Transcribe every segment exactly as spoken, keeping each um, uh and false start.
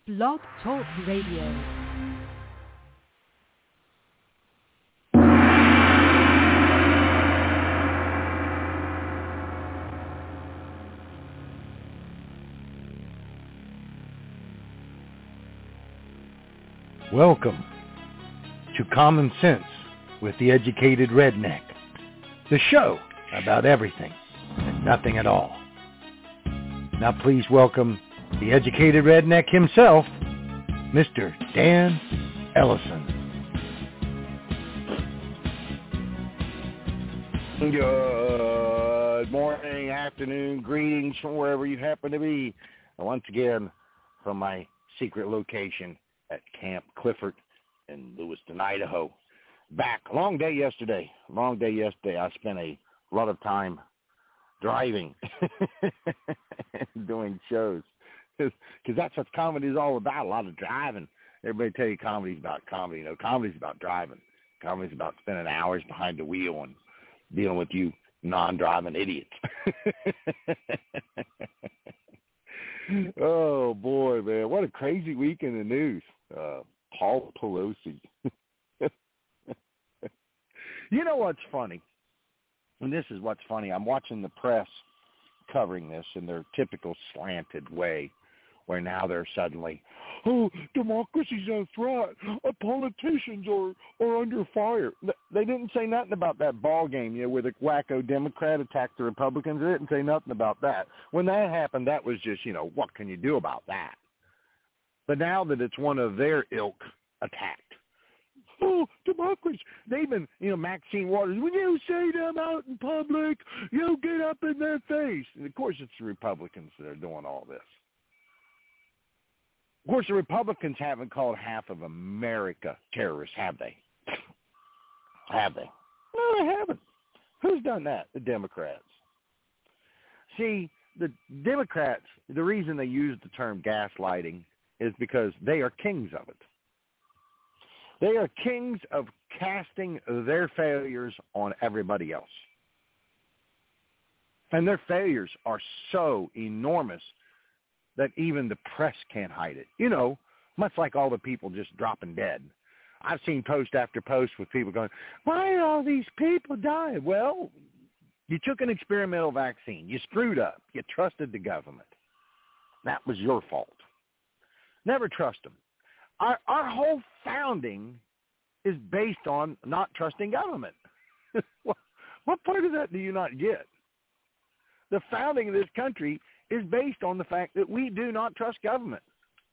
Blog Talk Radio. Welcome to Common Sense with the Educated Redneck, the show about everything and nothing at all. Now please welcome the Educated Redneck himself, Mister Dan Ellison. Good morning, afternoon, greetings from wherever you happen to be. And once again, from my secret location at Camp Clifford in Lewiston, Idaho. Back. Long day yesterday. Long day yesterday. I spent a lot of time driving, doing shows. Because that's what comedy is all about, a lot of driving. Everybody tell you comedy's about comedy. You know, comedy's about driving. Comedy's about spending hours behind the wheel and dealing with you non-driving idiots. Oh, boy, man. What a crazy week in the news. Uh, Paul Pelosi. You know what's funny? And this is what's funny. I'm watching the press covering this in their typical slanted way, where now they're suddenly, oh, democracy's a threat. Uh, politicians are, are under fire. They didn't say nothing about that ball game, you know, where the wacko Democrat attacked the Republicans. They didn't say nothing about that. When that happened, that was just, you know, what can you do about that? But now that it's one of their ilk attacked, oh, democracy. They've been, you know, Maxine Waters, when you say them out in public, you get up in their face. And, of course, it's the Republicans that are doing all this. Of course, the Republicans haven't called half of America terrorists, have they? Have they? No, they haven't. Who's done that? The Democrats. See, the Democrats, the reason they use the term gaslighting is because they are kings of it. They are kings of casting their failures on everybody else. And their failures are so enormous that even the press can't hide it. You know, much like all the people just dropping dead. I've seen post after post with people going, why are all these people dying? Well, you took an experimental vaccine. You screwed up. You trusted the government. That was your fault. Never trust them. Our, our whole founding is based on not trusting government. what, what part of that do you not get? The founding of this country is based on the fact that we do not trust government.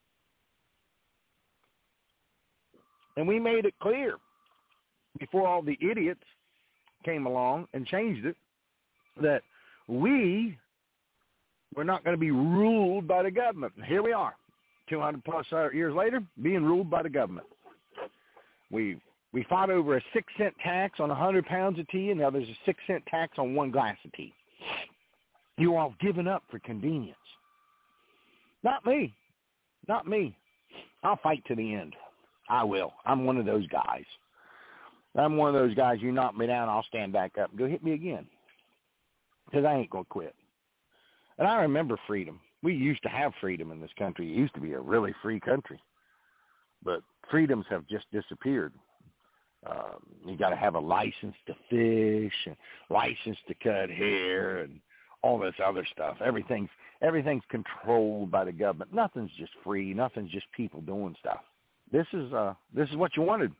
And we made it clear before all the idiots came along and changed it that we were not going to be ruled by the government. And here we are. two hundred plus years later, being ruled by the government. We we fought over a six cent tax on a hundred pounds of tea, and now there's a six cent tax on one glass of tea. You all given up for convenience. Not me. Not me. I'll fight to the end. I will. I'm one of those guys. I'm one of those guys, you knock me down, I'll stand back up and go hit me again. Because I ain't going to quit. And I remember freedom. We used to have freedom in this country. It used to be a really free country. But freedoms have just disappeared. Um, you got to have a license to fish and license to cut hair and all this other stuff. Everything's everything's controlled by the government. Nothing's just free. Nothing's just people doing stuff. This is uh this is what you wanted.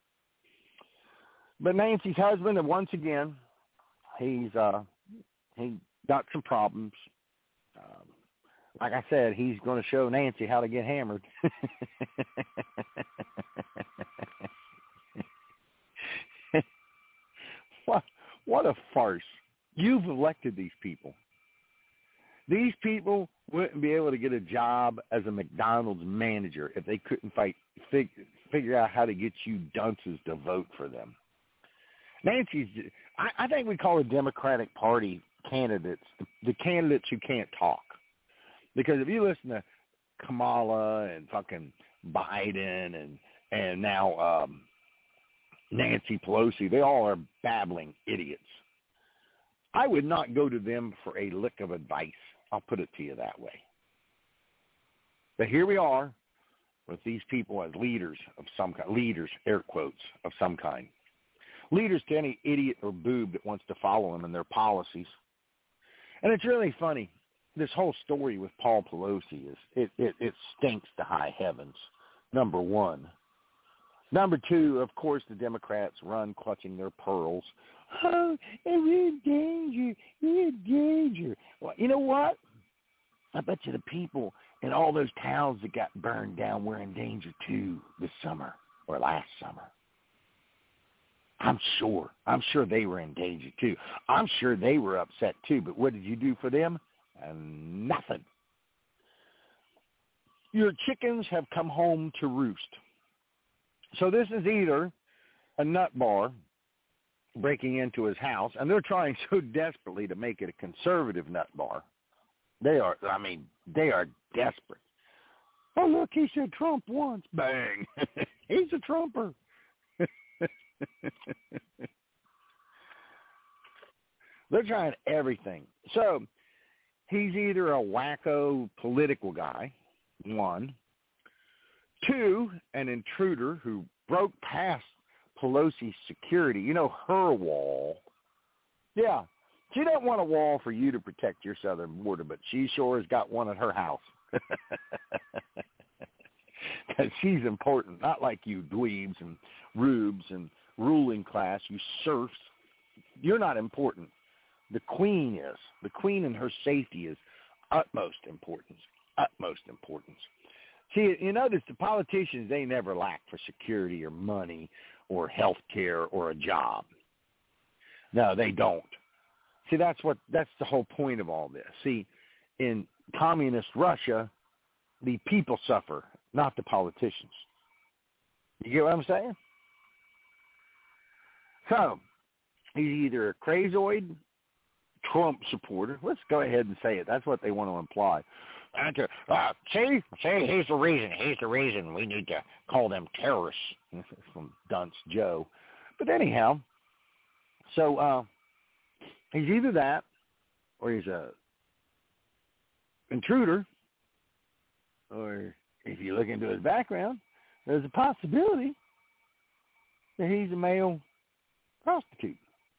But Nancy's husband, and once again, he's uh he got some problems. Um, Like I said, he's going to show Nancy how to get hammered. what, what a farce. You've elected these people. These people wouldn't be able to get a job as a McDonald's manager if they couldn't fight, fig, figure out how to get you dunces to vote for them. Nancy's, I, I think we call the Democratic Party candidates the, the candidates who can't talk. Because if you listen to Kamala and fucking Biden and and now um, Nancy Pelosi, they all are babbling idiots. I would not go to them for a lick of advice. I'll put it to you that way. But here we are, with these people as leaders of some kind, leaders, air quotes, of some kind. Leaders to any idiot or boob that wants to follow them and their policies. And it's really funny. This whole story with Paul Pelosi is, it, it, it stinks to high heavens, number one. Number two, of course, the Democrats run clutching their pearls. Oh, we're in danger. We're in danger. Well, you know what? I bet you the people in all those towns that got burned down were in danger too this summer or last summer. I'm sure. I'm sure they were in danger too. I'm sure they were upset too. But what did you do for them? Uh, nothing. Your chickens have come home to roost. So this is either a nut bar breaking into his house, and they're trying so desperately to make it a conservative nut bar. They are, I mean, they are desperate. Oh, look, he said Trump once. Bang. He's a Trumper. They're trying everything. So he's either a wacko political guy, one. Two, an intruder who broke past Pelosi's security. You know, her wall. Yeah. She doesn't want a wall for you to protect your southern border, but she sure has got one at her house. Because she's important, not like you dweebs and rubes and ruling class, you serfs. You're not important. The queen is. The queen and her safety is utmost importance, utmost importance. See, you notice the politicians, they never lack for security or money or health care or a job. No, they don't. See, that's what that's the whole point of all this. See, in communist Russia, the people suffer, not the politicians. You get what I'm saying? So, he's either a crazoid, Trump supporter. Let's go ahead and say it. That's what they want to imply. And, uh, see, see, he's the reason. He's the reason we need to call them terrorists. From Dunce Joe. But anyhow, so uh, he's either that or he's a intruder, or if you look into his background, there's a possibility that he's a male prostitute.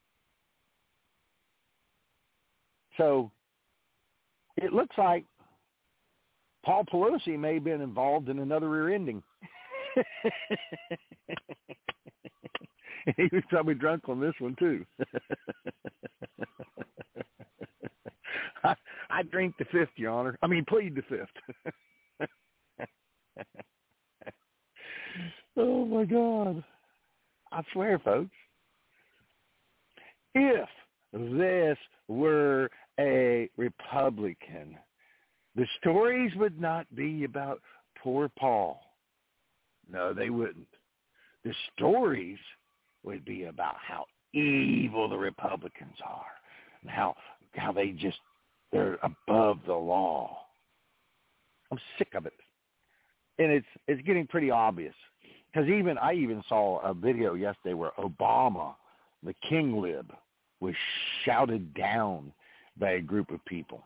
So it looks like Paul Pelosi may have been involved in another rear ending. He was probably drunk on this one, too. I, I drink the fifth, Your Honor. I mean, plead the fifth. Oh, my God. I swear, folks, if this were a Republican, the stories would not be about poor Paul. No, they wouldn't. The stories would be about how evil the Republicans are and how how they just, they're above the law. I'm sick of it. And it's it's getting pretty obvious. Because even I even saw a video yesterday where Obama, the king lib, was shouted down by a group of people.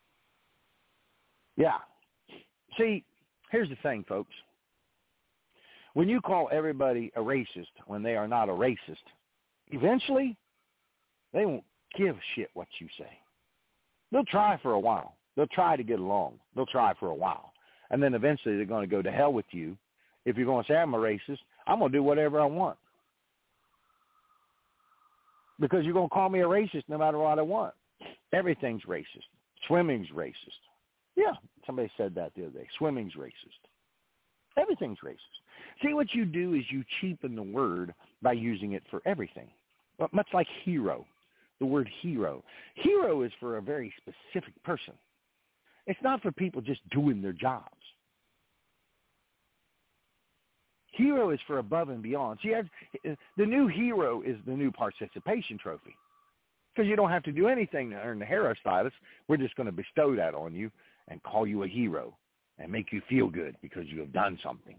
Yeah. See, here's the thing, folks. When you call everybody a racist when they are not a racist, eventually they won't give a shit what you say. They'll try for a while. They'll try to get along. They'll try for a while. And then eventually they're going to go to hell with you. If you're going to say I'm a racist, I'm going to do whatever I want. Because you're going to call me a racist no matter what I want. Everything's racist. Swimming's racist. Yeah, somebody said that the other day. Swimming's racist. Everything's racist. See, what you do is you cheapen the word by using it for everything. Well, much like hero, the word hero. Hero is for a very specific person. It's not for people just doing their jobs. Hero is for above and beyond. See, the new hero is the new participation trophy. Because you don't have to do anything to earn the hero status. We're just going to bestow that on you and call you a hero and make you feel good because you have done something.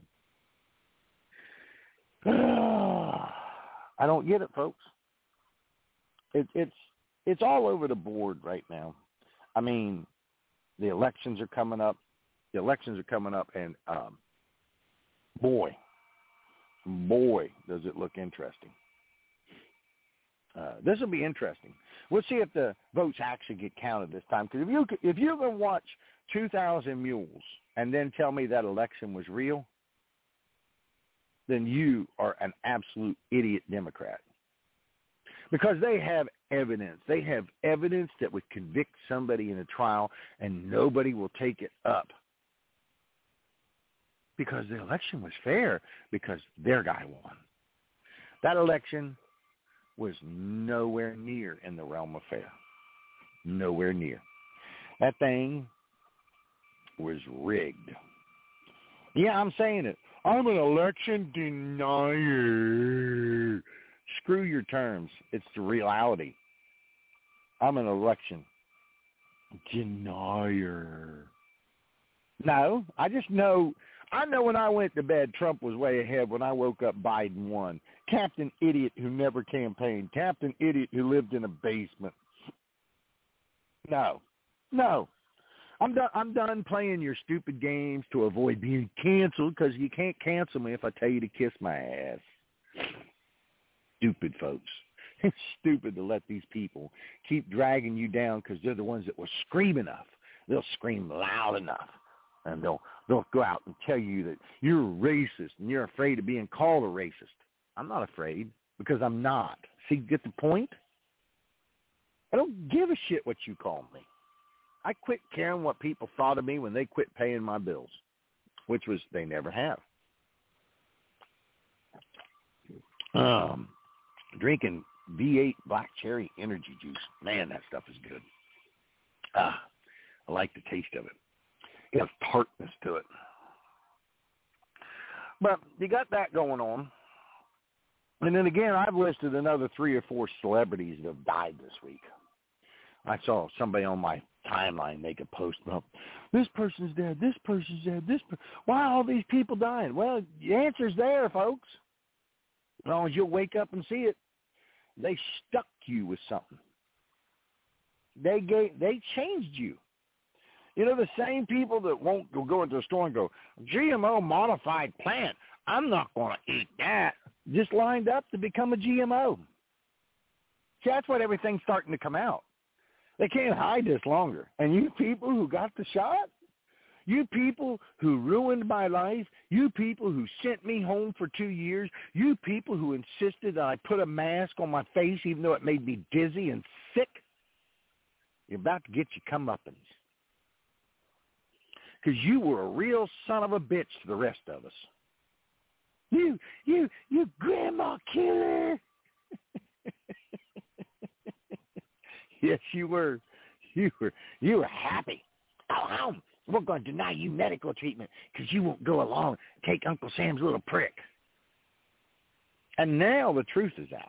I don't get it, folks. It, it's it's all over the board right now. I mean, the elections are coming up. The elections are coming up, and um, boy, boy, does it look interesting. Uh, this will be interesting. We'll see if the votes actually get counted this time. Because if you if you can watch two thousand Mules and then tell me that election was real, then you are an absolute idiot Democrat. Because they have evidence. They have evidence that would convict somebody in a trial, and nobody will take it up. Because the election was fair, because their guy won. That election was nowhere near in the realm of fair. Nowhere near. That thing was rigged. Yeah, I'm saying it. I'm an election denier. Screw your terms. It's the reality. I'm an election denier. No, I just know. I know when I went to bed, Trump was way ahead. When I woke up, Biden won. Captain Idiot who never campaigned. Captain Idiot who lived in a basement. No, no. I'm done. I'm done playing your stupid games to avoid being canceled, because you can't cancel me if I tell you to kiss my ass. Stupid folks. It's stupid to let these people keep dragging you down because they're the ones that will scream enough. They'll scream loud enough, and they'll they'll go out and tell you that you're racist and you're afraid of being called a racist. I'm not afraid, because I'm not. See, get the point? I don't give a shit what you call me. I quit caring what people thought of me when they quit paying my bills, which was they never have. Um, drinking V eight Black Cherry Energy Juice. Man, that stuff is good. Ah, I like the taste of it. It has tartness to it. But you got that going on. And then again, I've listed another three or four celebrities that have died this week. I saw somebody on my timeline make a post about, this person's dead, this person's dead, this per- why are all these people dying? Well, the answer's there, folks. As long as you'll wake up and see it. They stuck you with something. They gave, they changed you. You know, the same people that won't go, go into a store and go, G M O modified plant, I'm not going to eat that, just lined up to become a G M O. See, that's what everything's starting to come out. They can't hide this longer. And you people who got the shot, you people who ruined my life, you people who sent me home for two years, you people who insisted that I put a mask on my face even though it made me dizzy and sick, you're about to get your comeuppance. Because you were a real son of a bitch to the rest of us. You, you, you grandma killer. Yes, you were. You were. You were happy. Go home. We're going to deny you medical treatment because you won't go along and take Uncle Sam's little prick. And now the truth is out.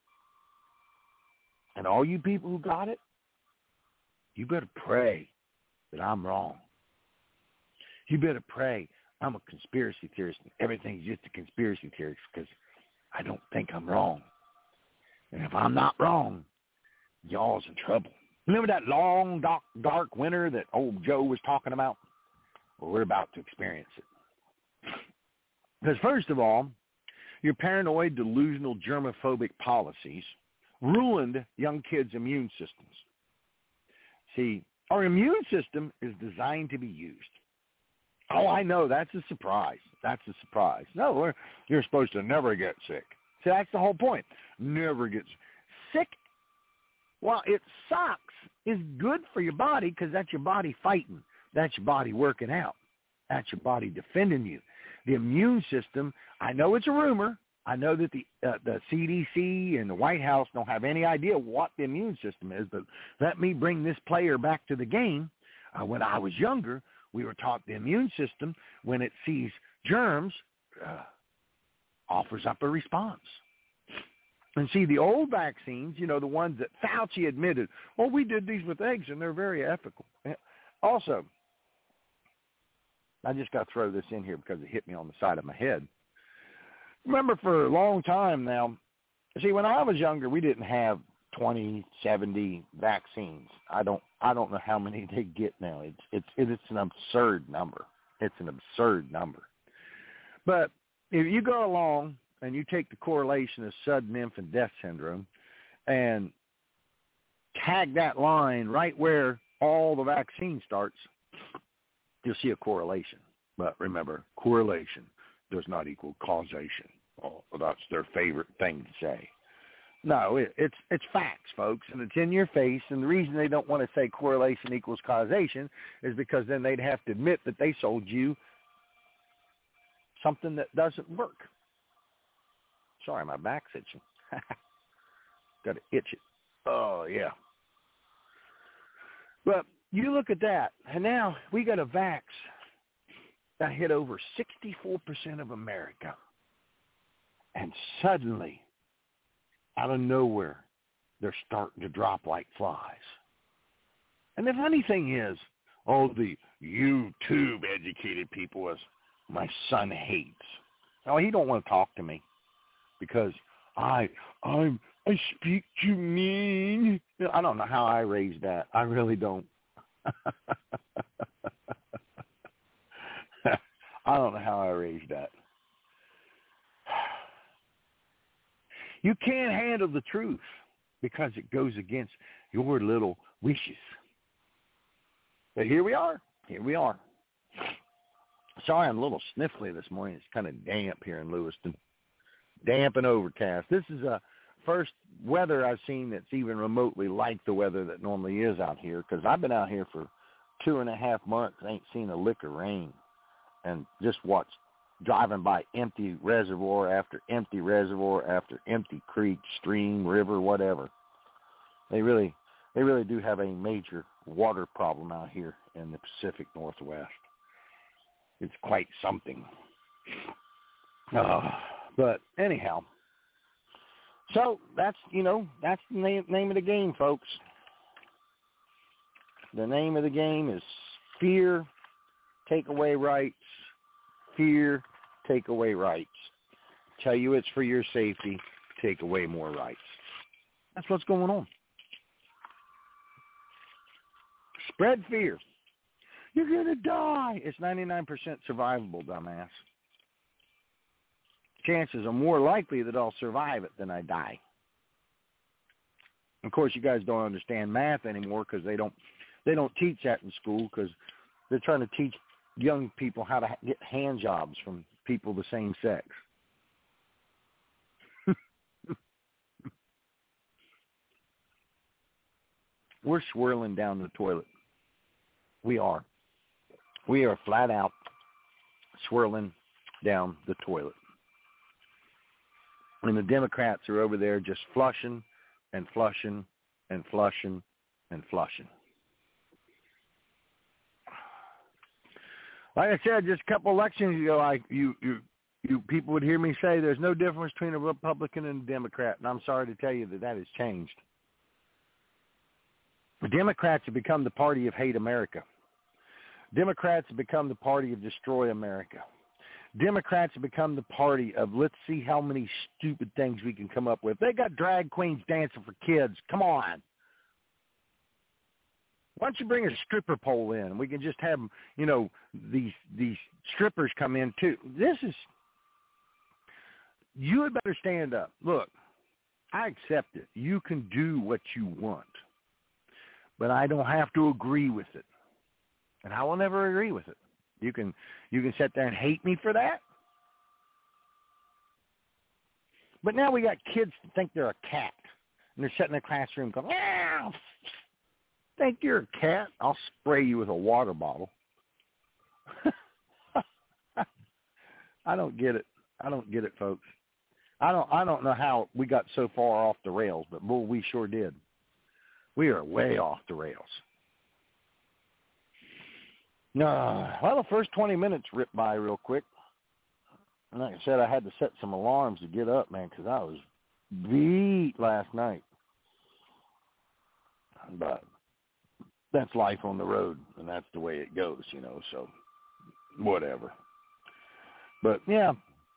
And all you people who got it, you better pray that I'm wrong. You better pray I'm a conspiracy theorist and everything's just a conspiracy theorist, because I don't think I'm wrong. And if I'm not wrong, y'all's in trouble. Remember that long, dark, dark winter that old Joe was talking about? Well, we're about to experience it. Because first of all, your paranoid, delusional, germophobic policies ruined young kids' immune systems. See, our immune system is designed to be used. Oh, I know, that's a surprise. That's a surprise. No, we're, you're supposed to never get sick. See, that's the whole point. Never get sick. Well, it sucks. It's good for your body because that's your body fighting. That's your body working out. That's your body defending you. The immune system, I know it's a rumor. I know that the uh, the C D C and the White House don't have any idea what the immune system is, but let me bring this player back to the game. Uh, when I was younger, we were taught the immune system, when it sees germs, uh, offers up a response. And see, the old vaccines, you know, the ones that Fauci admitted, well, we did these with eggs, and they're very ethical. Also, I just got to throw this in here because it hit me on the side of my head. Remember, for a long time now, see, when I was younger, we didn't have twenty, seventy vaccines. I don't I don't know how many they get now. It's it's it's an absurd number. It's an absurd number. But if you go along and you take the correlation of sudden infant death syndrome and tag that line right where all the vaccine starts, you'll see a correlation. But remember, correlation does not equal causation. Oh, well, that's their favorite thing to say. No, it, it's it's facts, folks, and it's in your face. And the reason they don't want to say correlation equals causation is because then they'd have to admit that they sold you something that doesn't work. Sorry, my back's itching. Got to itch it. Oh, yeah. But you look at that, and now we got a vax that hit over sixty-four percent of America. And suddenly, out of nowhere, they're starting to drop like flies. And the funny thing is, all the YouTube educated people, as my son hates. Oh, he don't want to talk to me because I I'm I speak too mean. I don't know how I raised that. I really don't. I don't know how I raised that. You can't handle the truth because it goes against your little wishes. But here we are. Here we are. Sorry, I'm a little sniffly this morning. It's kind of damp here in Lewiston. Damp and overcast. This is a first weather I've seen that's even remotely like the weather that normally is out here, because I've been out here for two and a half months and ain't seen a lick of rain, and just watched driving by empty reservoir after empty reservoir after empty creek, stream, river, whatever. They really, they really do have a major water problem out here in the Pacific Northwest. It's quite something. Uh, but anyhow, so that's, you know, that's the name, name of the game, folks. The name of the game is fear, take away rights. Fear, take away rights. Tell you it's for your safety, take away more rights. That's what's going on. Spread fear. You're going to die. It's ninety-nine percent survivable, dumbass. Chances are more likely that I'll survive it than I die. Of course, you guys don't understand math anymore because they don't, they don't teach that in school because they're trying to teach young people how to get hand jobs from people the same sex. We're swirling down the toilet. We are. We are flat out swirling down the toilet. And the Democrats are over there just flushing and flushing and flushing and flushing. Like I said, just a couple elections ago, I you you you people would hear me say there's no difference between a Republican and a Democrat, and I'm sorry to tell you that that has changed. The Democrats have become the party of hate America. Democrats have become the party of destroy America. Democrats have become the party of let's see how many stupid things we can come up with. They got drag queens dancing for kids. Come on. Why don't you bring a stripper pole in? We can just have, you know, these these strippers come in too. This is, you had better stand up. Look, I accept it. You can do what you want. But I don't have to agree with it. And I will never agree with it. You can you can sit there and hate me for that. But now we got kids that think they're a cat. And they're sitting in the classroom going, meow. Think you're a cat? I'll spray you with a water bottle. I don't get it. I don't get it, folks. I don't I don't know how we got so far off the rails, but boy, we sure did. We are way off the rails. No, well, the first twenty minutes ripped by real quick. And like I said, I had to set some alarms to get up, man, because I was beat last night. But that's life on the road, and that's the way it goes, you know, so whatever. But, yeah,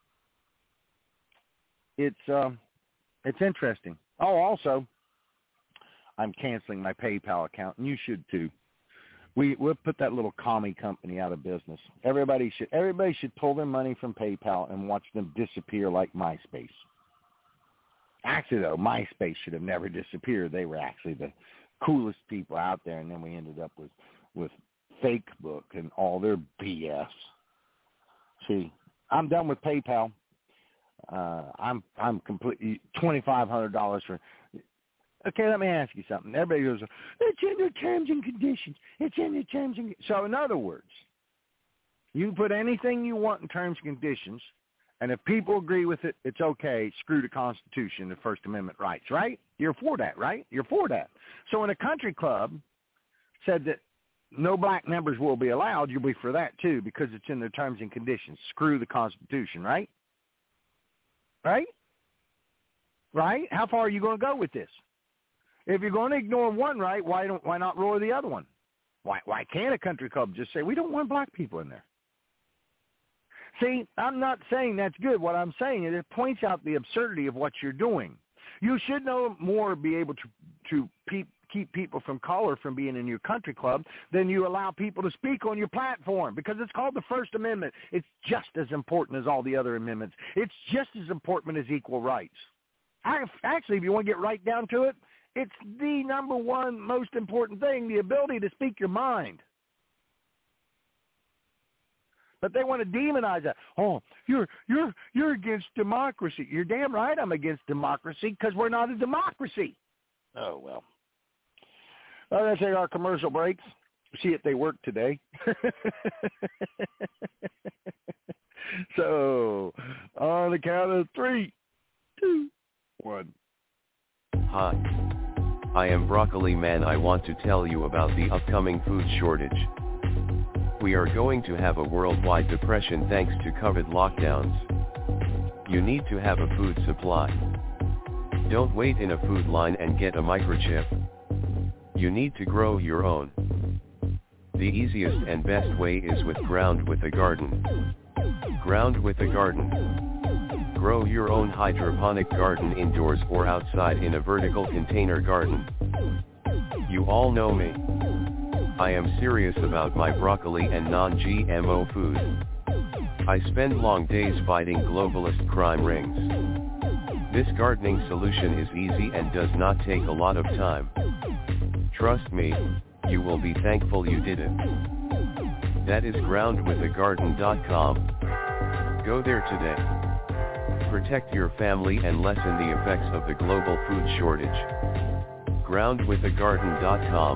it's um, it's interesting. Oh, also, I'm canceling my PayPal account, and you should too, we we'll put that little commie company out of business. Everybody should everybody should pull their money from PayPal and watch them disappear like MySpace. Actually, though, MySpace should have never disappeared. They were actually the coolest people out there, and then we ended up with with Facebook and all their B S. See, I'm done with PayPal. Uh, I'm I'm completely twenty-five hundred dollars for. Okay, let me ask you something. Everybody goes, it's in the terms and conditions. It's in the terms and so. In other words, you can put anything you want in terms and conditions. And if people agree with it, it's okay. Screw the Constitution, the First Amendment rights, right? You're for that, right? You're for that. So when a country club said that no black members will be allowed, you'll be for that too because it's in their terms and conditions. Screw the Constitution, right? Right? Right? How far are you going to go with this? If you're going to ignore one right, why don't why not roar the other one? Why why can't a country club just say we don't want black people in there? See, I'm not saying that's good. What I'm saying is it points out the absurdity of what you're doing. You should no more be able to to pe- keep people from color from being in your country club than you allow people to speak on your platform because it's called the First Amendment. It's just as important as all the other amendments. It's just as important as equal rights. I, actually, if you want to get right down to it, it's the number one most important thing, the ability to speak your mind. But they want to demonize that. Oh, you're you're you're against democracy. You're damn right I'm against democracy because we're not a democracy. Oh, well. Well, let's take our commercial breaks. See if they work today. So, on the count of three, two, one. Hi. I am Broccoli Man. I want to tell you about the upcoming food shortage. We are going to have a worldwide depression thanks to COVID lockdowns. You need to have a food supply. Don't wait in a food line and get a microchip. You need to grow your own. The easiest and best way is with Ground with a Garden. Ground with a Garden. Grow your own hydroponic garden indoors or outside in a vertical container garden. You all know me. I am serious about my broccoli and non-G M O food. I spend long days fighting globalist crime rings. This gardening solution is easy and does not take a lot of time. Trust me, you will be thankful you did it. That is ground with a garden dot com. Go there today. Protect your family and lessen the effects of the global food shortage. ground with a garden dot com.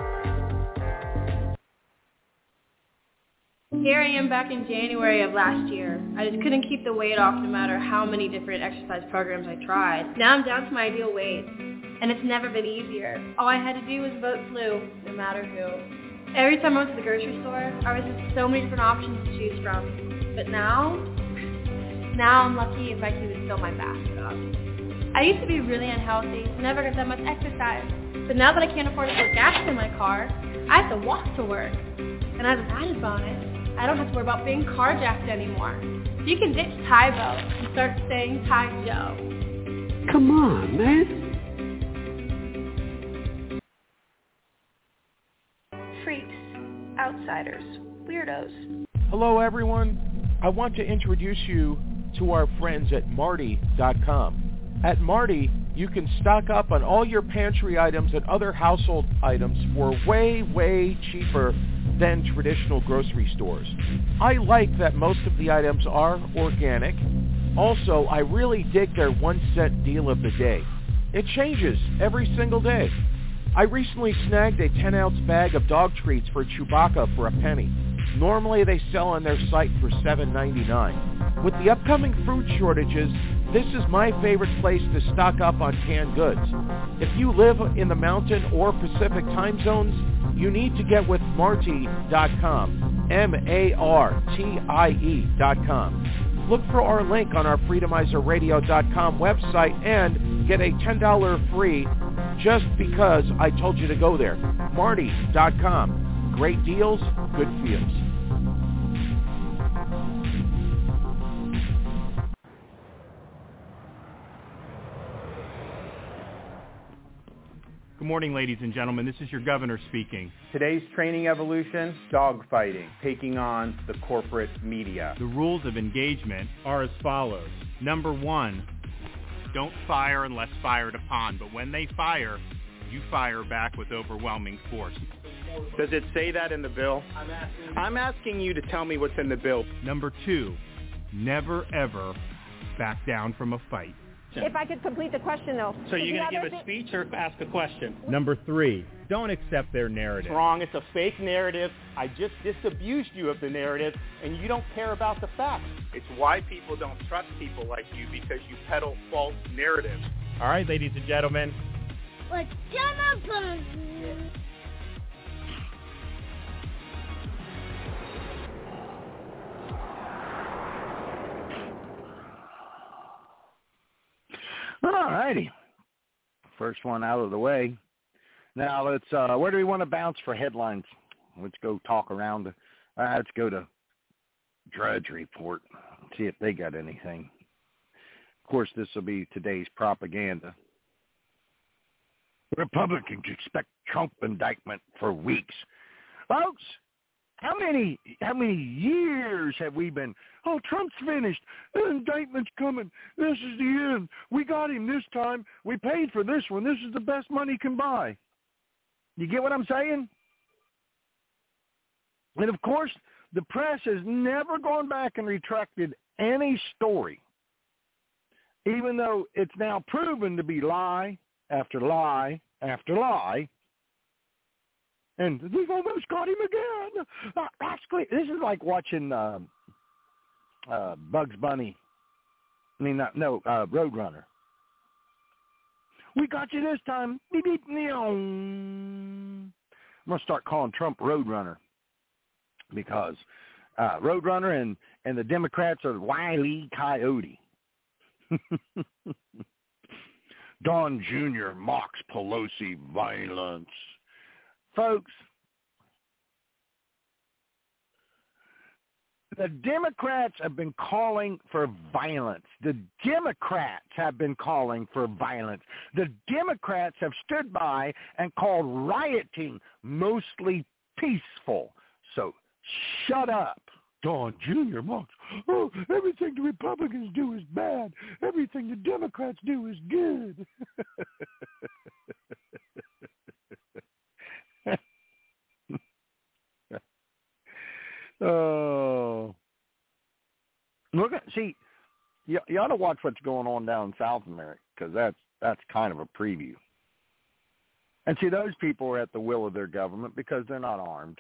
Here I am back in January of last year. I just couldn't keep the weight off no matter how many different exercise programs I tried. Now I'm down to my ideal weight, and it's never been easier. All I had to do was vote flu, no matter who. Every time I went to the grocery store, I was just so many different options to choose from. But now, now I'm lucky if I can even fill my basket up. I used to be really unhealthy, never got that much exercise. But now that I can't afford to put gas in my car, I have to walk to work. And as an added bonus, I don't have to worry about being carjacked anymore. So you can ditch Tybo and start saying Ty Joe. Come on, man. Freaks, outsiders, weirdos. Hello, everyone. I want to introduce you to our friends at Marty dot com. At Marty, you can stock up on all your pantry items and other household items for way, way cheaper than traditional grocery stores. I like that most of the items are organic. Also, I really dig their one cent deal of the day. It changes every single day. I recently snagged a ten ounce bag of dog treats for Chewbacca for a penny. Normally they sell on their site for seven ninety-nine. With the upcoming food shortages, this is my favorite place to stock up on canned goods. If you live in the Mountain or Pacific time zones, you need to get with Marty dot com, M A R T I E dot com. Look for our link on our Freedomizer Radio dot com website and get a ten dollars free just because I told you to go there. Marty dot com. Great deals, good feels. Good morning, ladies and gentlemen. This is your governor speaking. Today's training evolution, dogfighting, taking on the corporate media. The rules of engagement are as follows. Number one, don't fire unless fired upon, but when they fire, you fire back with overwhelming force. Does it say that in the bill? I'm asking, I'm asking you to tell me what's in the bill. Number two, never ever back down from a fight. If I could complete the question, though. So you're going to give a speech or ask a question? Number three, don't accept their narrative. It's wrong. It's a fake narrative. I just disabused you of the narrative, and you don't care about the facts. It's why people don't trust people like you, because you peddle false narratives. All right, ladies and gentlemen. What's Jonathan? All righty. First one out of the way. Now let's, uh, where do we want to bounce for headlines? Let's go talk around. Uh, let's go to Drudge Report, see if they got anything. Of course, this will be today's propaganda. Republicans expect Trump indictment for weeks. Folks, how many how many years have we been, oh, Trump's finished, the indictment's coming, this is the end, we got him this time, we paid for this one, this is the best money can buy. You get what I'm saying? And of course, the press has never gone back and retracted any story, even though it's now proven to be lie after lie after lie. And we've almost got him again. Uh, that's great. This is like watching uh, uh, Bugs Bunny. I mean, not, no, uh, Roadrunner. We got you this time. Beep, beep, I'm going to start calling Trump Roadrunner because uh, Roadrunner and, and the Democrats are Wile E. Coyote. Don Junior mocks Pelosi violence. Folks, the Democrats have been calling for violence. The Democrats have been calling for violence. The Democrats have stood by and called rioting mostly peaceful. So shut up. Don Junior mocks, oh, everything the Republicans do is bad. Everything the Democrats do is good. Oh, look at see, you, you ought to watch what's going on down in South America because that's that's kind of a preview. And see, those people are at the will of their government because they're not armed.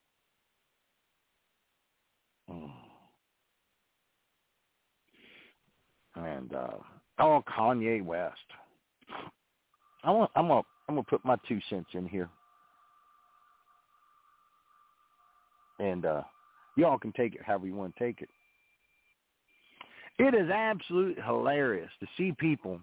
Oh. And uh, oh, Kanye West. I want I'm gonna I'm gonna put my two cents in here, and uh. Y'all can take it however you want to take it. It is absolutely hilarious to see people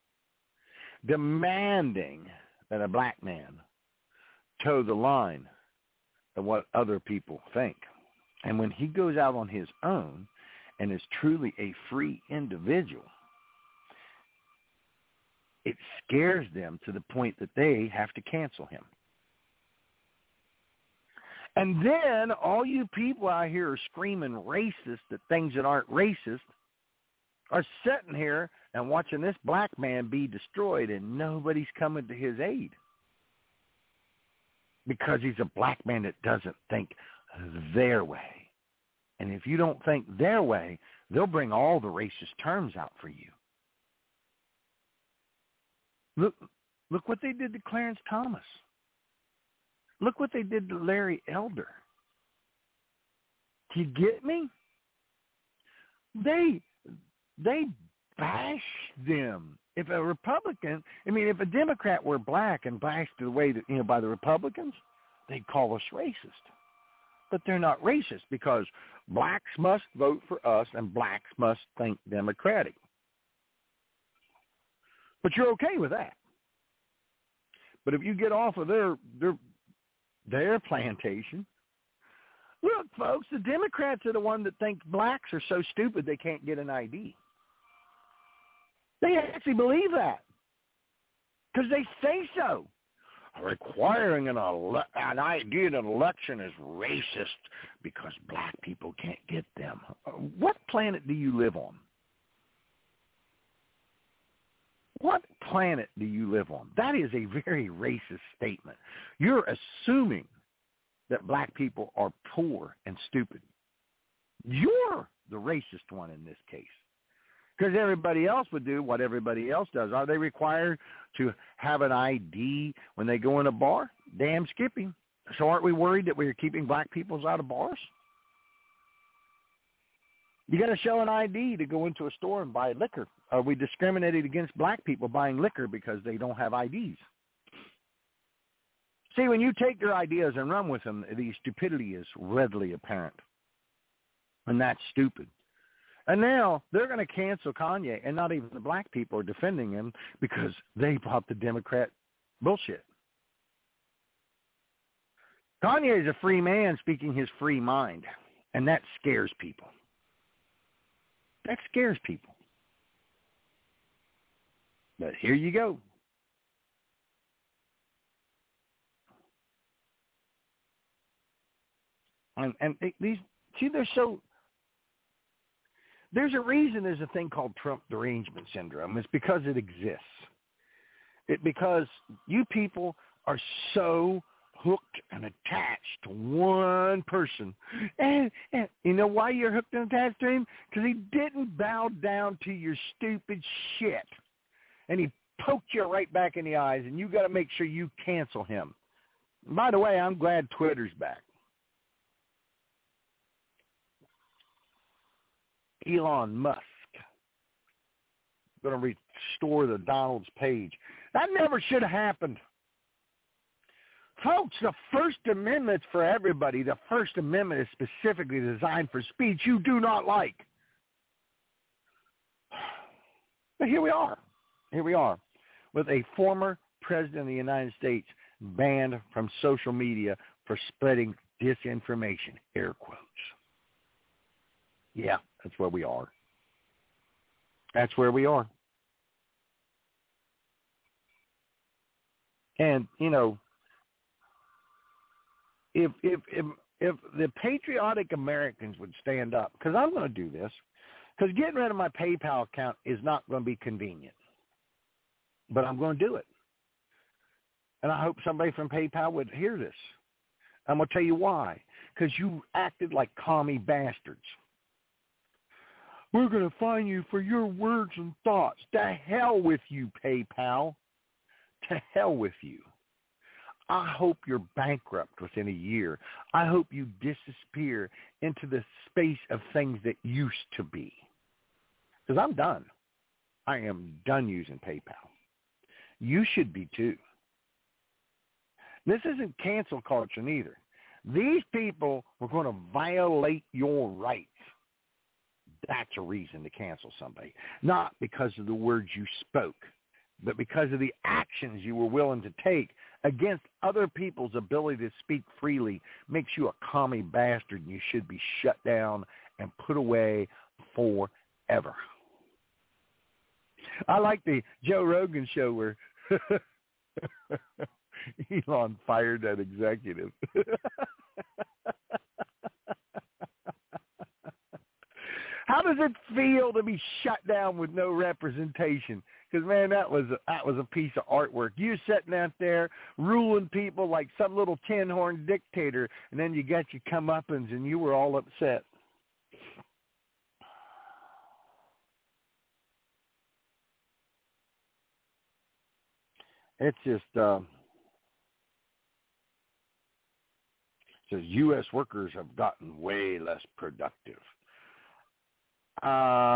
demanding that a black man toe the line of what other people think. And when he goes out on his own and is truly a free individual, it scares them to the point that they have to cancel him. And then all you people out here are screaming racist at things that aren't racist are sitting here and watching this black man be destroyed, and nobody's coming to his aid because he's a black man that doesn't think their way. And if you don't think their way, they'll bring all the racist terms out for you. Look, look what they did to Clarence Thomas. Look what they did to Larry Elder. Do you get me? They they bash them. If a Republican, I mean, if a Democrat were black and bashed the way that, you know, by the Republicans, they'd call us racist. But they're not racist because blacks must vote for us and blacks must think Democratic. But you're okay with that. But if you get off of their their their plantation, look, folks, the Democrats are the one that think blacks are so stupid they can't get an I D. They actually believe that because they say so. requiring an, ele- an I D in an election is racist because black people can't get them. What planet do you live on? What planet do you live on? That is a very racist statement. You're assuming that black people are poor and stupid. You're the racist one in this case. Because everybody else would do what everybody else does. Are they required to have an I D when they go in a bar? Damn skippy. So aren't we worried that we're keeping black people out of bars? You got to show an I D to go into a store and buy liquor. Are we discriminating against black people buying liquor because they don't have I Ds? See, when you take your ideas and run with them, the stupidity is readily apparent. And that's stupid. And now they're going to cancel Kanye, and not even the black people are defending him because they bought the Democrat bullshit. Kanye is a free man speaking his free mind, and that scares people. That scares people. But here you go. And, and these, see, they're so, there's a reason there's a thing called Trump derangement syndrome. It's because it exists. It because you people are so hooked and attached to one person. And, and you know why you're hooked and attached to him? Because he didn't bow down to your stupid shit. And he poked you right back in the eyes, and you got to make sure you cancel him. And by the way, I'm glad Twitter's back. Elon Musk going to restore the Donald's page. That never should have happened. Folks, the First Amendment's for everybody. The First Amendment is specifically designed for speech you do not like. But here we are. Here we are with a former president of the United States banned from social media for spreading disinformation, air quotes. Yeah, that's where we are. That's where we are. And, you know, if if if, if the patriotic Americans would stand up, because I'm going to do this, because getting rid of my PayPal account is not going to be convenient. But I'm going to do it. And I hope somebody from PayPal would hear this. I'm going to tell you why. Because you acted like commie bastards. We're going to fine you for your words and thoughts. To hell with you, PayPal. To hell with you. I hope you're bankrupt within a year. I hope you disappear into the space of things that used to be. Because I'm done. I am done using PayPal. You should be too. This isn't cancel culture neither. These people were going to violate your rights. That's a reason to cancel somebody. Not because of the words you spoke, but because of the actions you were willing to take against other people's ability to speak freely makes you a commie bastard, and you should be shut down and put away forever. I like the Joe Rogan show where Elon fired that executive. How does it feel to be shut down with no representation? Because, man, that was a, that was a piece of artwork. You sitting out there ruling people like some little tin-horn dictator, and then you got your comeuppance, and you were all upset. It's just, uh, it says U S workers have gotten way less productive. Uh,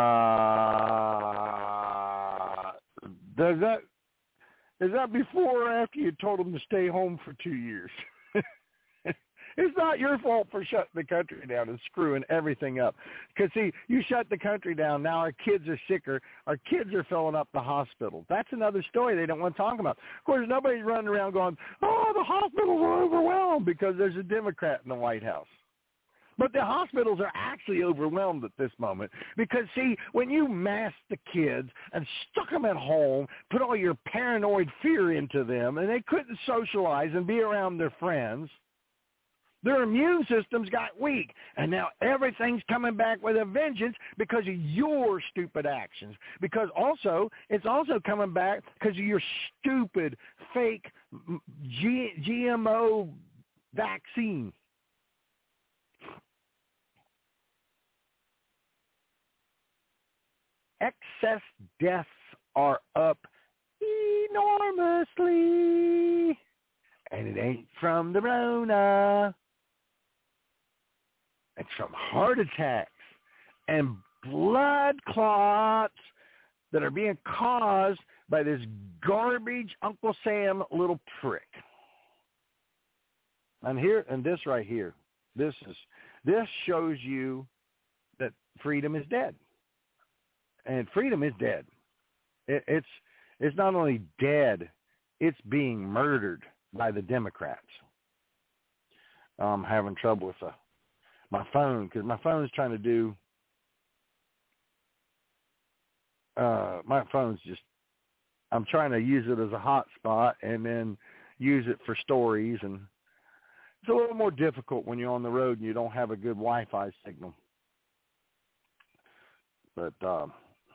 does that, is that before or after you told them to stay home for two years? It's not your fault for shutting the country down and screwing everything up. Because, see, you shut the country down. Now our kids are sicker. Our kids are filling up the hospital. That's another story they don't want to talk about. Of course, nobody's running around going, oh, the hospitals are overwhelmed because there's a Democrat in the White House. But the hospitals are actually overwhelmed at this moment because, see, when you masked the kids and stuck them at home, put all your paranoid fear into them, and they couldn't socialize and be around their friends, their immune systems got weak. And now everything's coming back with a vengeance because of your stupid actions. Because also, it's also coming back because of your stupid, fake G- G M O vaccine. Excess deaths are up enormously, and it ain't from the Rona. It's from heart attacks and blood clots that are being caused by this garbage Uncle Sam little prick. And here, and this right here, this is this shows you that freedom is dead. And freedom is dead. It, it's it's not only dead, it's being murdered by the Democrats. I'm having trouble with uh, my phone because my phone's trying to do. Uh, my phone's just. I'm trying to use it as a hotspot and then use it for stories, and it's a little more difficult when you're on the road and you don't have a good Wi-Fi signal. But. Um,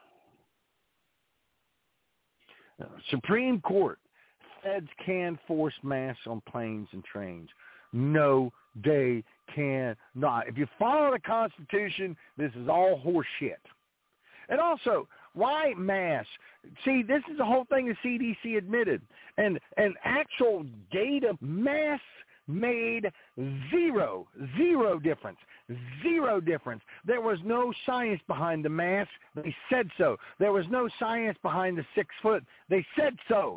Supreme Court, feds can force masks on planes and trains. No, they cannot. If you follow the Constitution, this is all horse shit. And also, why masks? See, this is the whole thing the C D C admitted. And, and actual data, masks made zero, zero difference, zero difference. There was no science behind the mask. They said so. There was no science behind the six foot. They said so.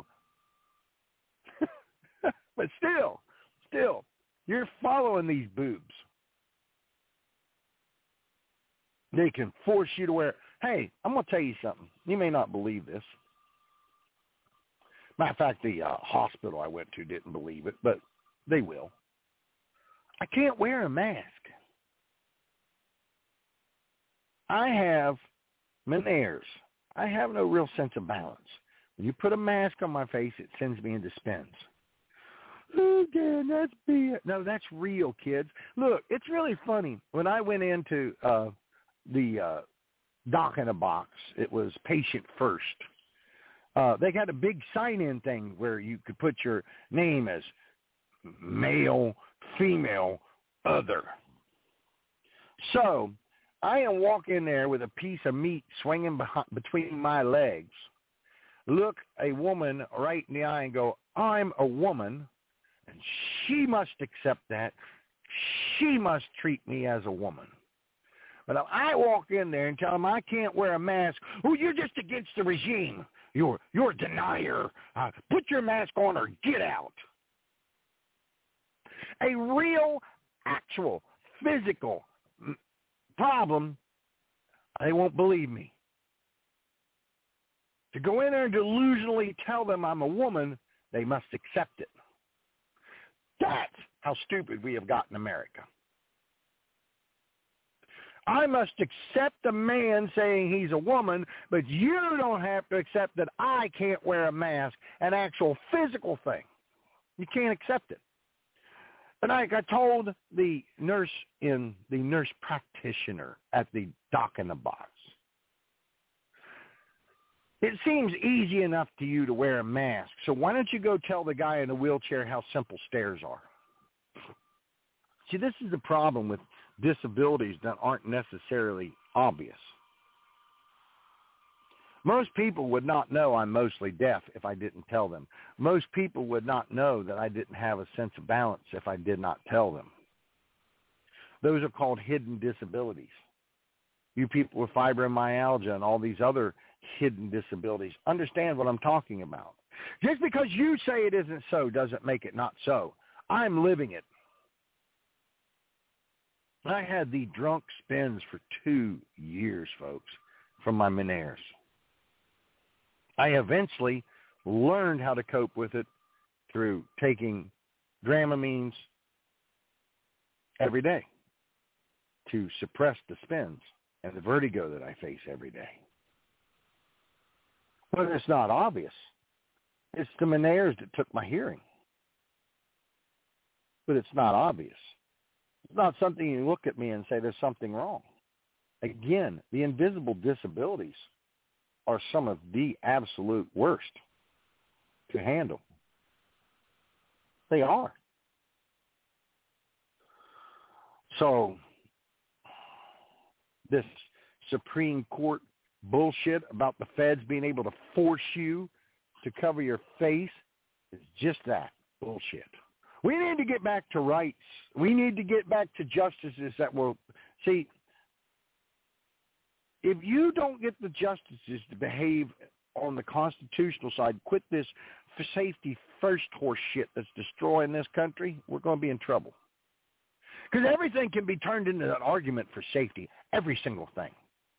But still, still, you're following these boobs. They can force you to wear. Hey, I'm going to tell you something. You may not believe this. Matter of fact, the uh, hospital I went to didn't believe it, but they will. I can't wear a mask. I have Meniere's. I have no real sense of balance. When you put a mask on my face, it sends me into spins. Oh, Dan, that's B S. No, that's real, kids. Look, it's really funny. When I went into uh, the uh, doc in a box, it was patient first. Uh, they got a big sign-in thing where you could put your name as male, female, other. So I am walking there with a piece of meat swinging behind, between my legs, look a woman right in the eye and go, I'm a woman, and she must accept that. She must treat me as a woman. But if I walk in there and tell them I can't wear a mask, oh, you're just against the regime. You're, you're a denier. Uh, put your mask on or get out. A real, actual, physical problem, they won't believe me. To go in there and delusionally tell them I'm a woman, they must accept it. That's how stupid we have got in America. I must accept a man saying he's a woman, but you don't have to accept that I can't wear a mask, an actual physical thing. You can't accept it. And I, I told the nurse in the nurse practitioner at the doc in the box, it seems easy enough to you to wear a mask, so why don't you go tell the guy in the wheelchair how simple stairs are? See, this is the problem with disabilities that aren't necessarily obvious. Most people would not know I'm mostly deaf if I didn't tell them. Most people would not know that I didn't have a sense of balance if I did not tell them. Those are called hidden disabilities. You people with fibromyalgia and all these other hidden disabilities understand what I'm talking about. Just because you say it isn't so doesn't make it not so. I'm living it. I had the drunk spins for two years, folks, from my Meniere's. I eventually learned how to cope with it through taking Dramamines every day. to suppress the spins and the vertigo that I face every day. But it's not obvious. It's the Meniere's that took my hearing. But it's not obvious. It's not something you look at me and say there's something wrong. Again, the invisible disabilities are some of the absolute worst to handle. They are. So, this Supreme Court bullshit about the feds being able to force you to cover your face is just that, bullshit. We need to get back to rights. We need to get back to justices that will, see, if you don't get the justices to behave on the constitutional side, quit this safety first horse shit that's destroying this country, we're going to be in trouble. Because everything can be turned into an argument for safety, every single thing.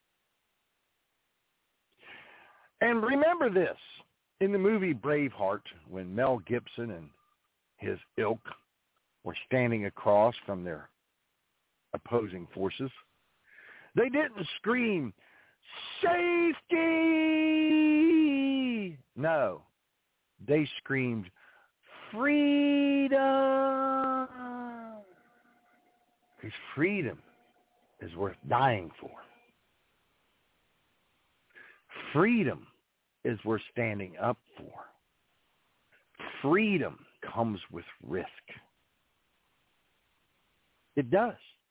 And remember this, in the movie Braveheart, when Mel Gibson and his ilk were standing across from their opposing forces, they didn't scream, safety! No, they screamed, freedom! Because freedom is worth dying for. Freedom is worth standing up for. Freedom comes with risk. It does.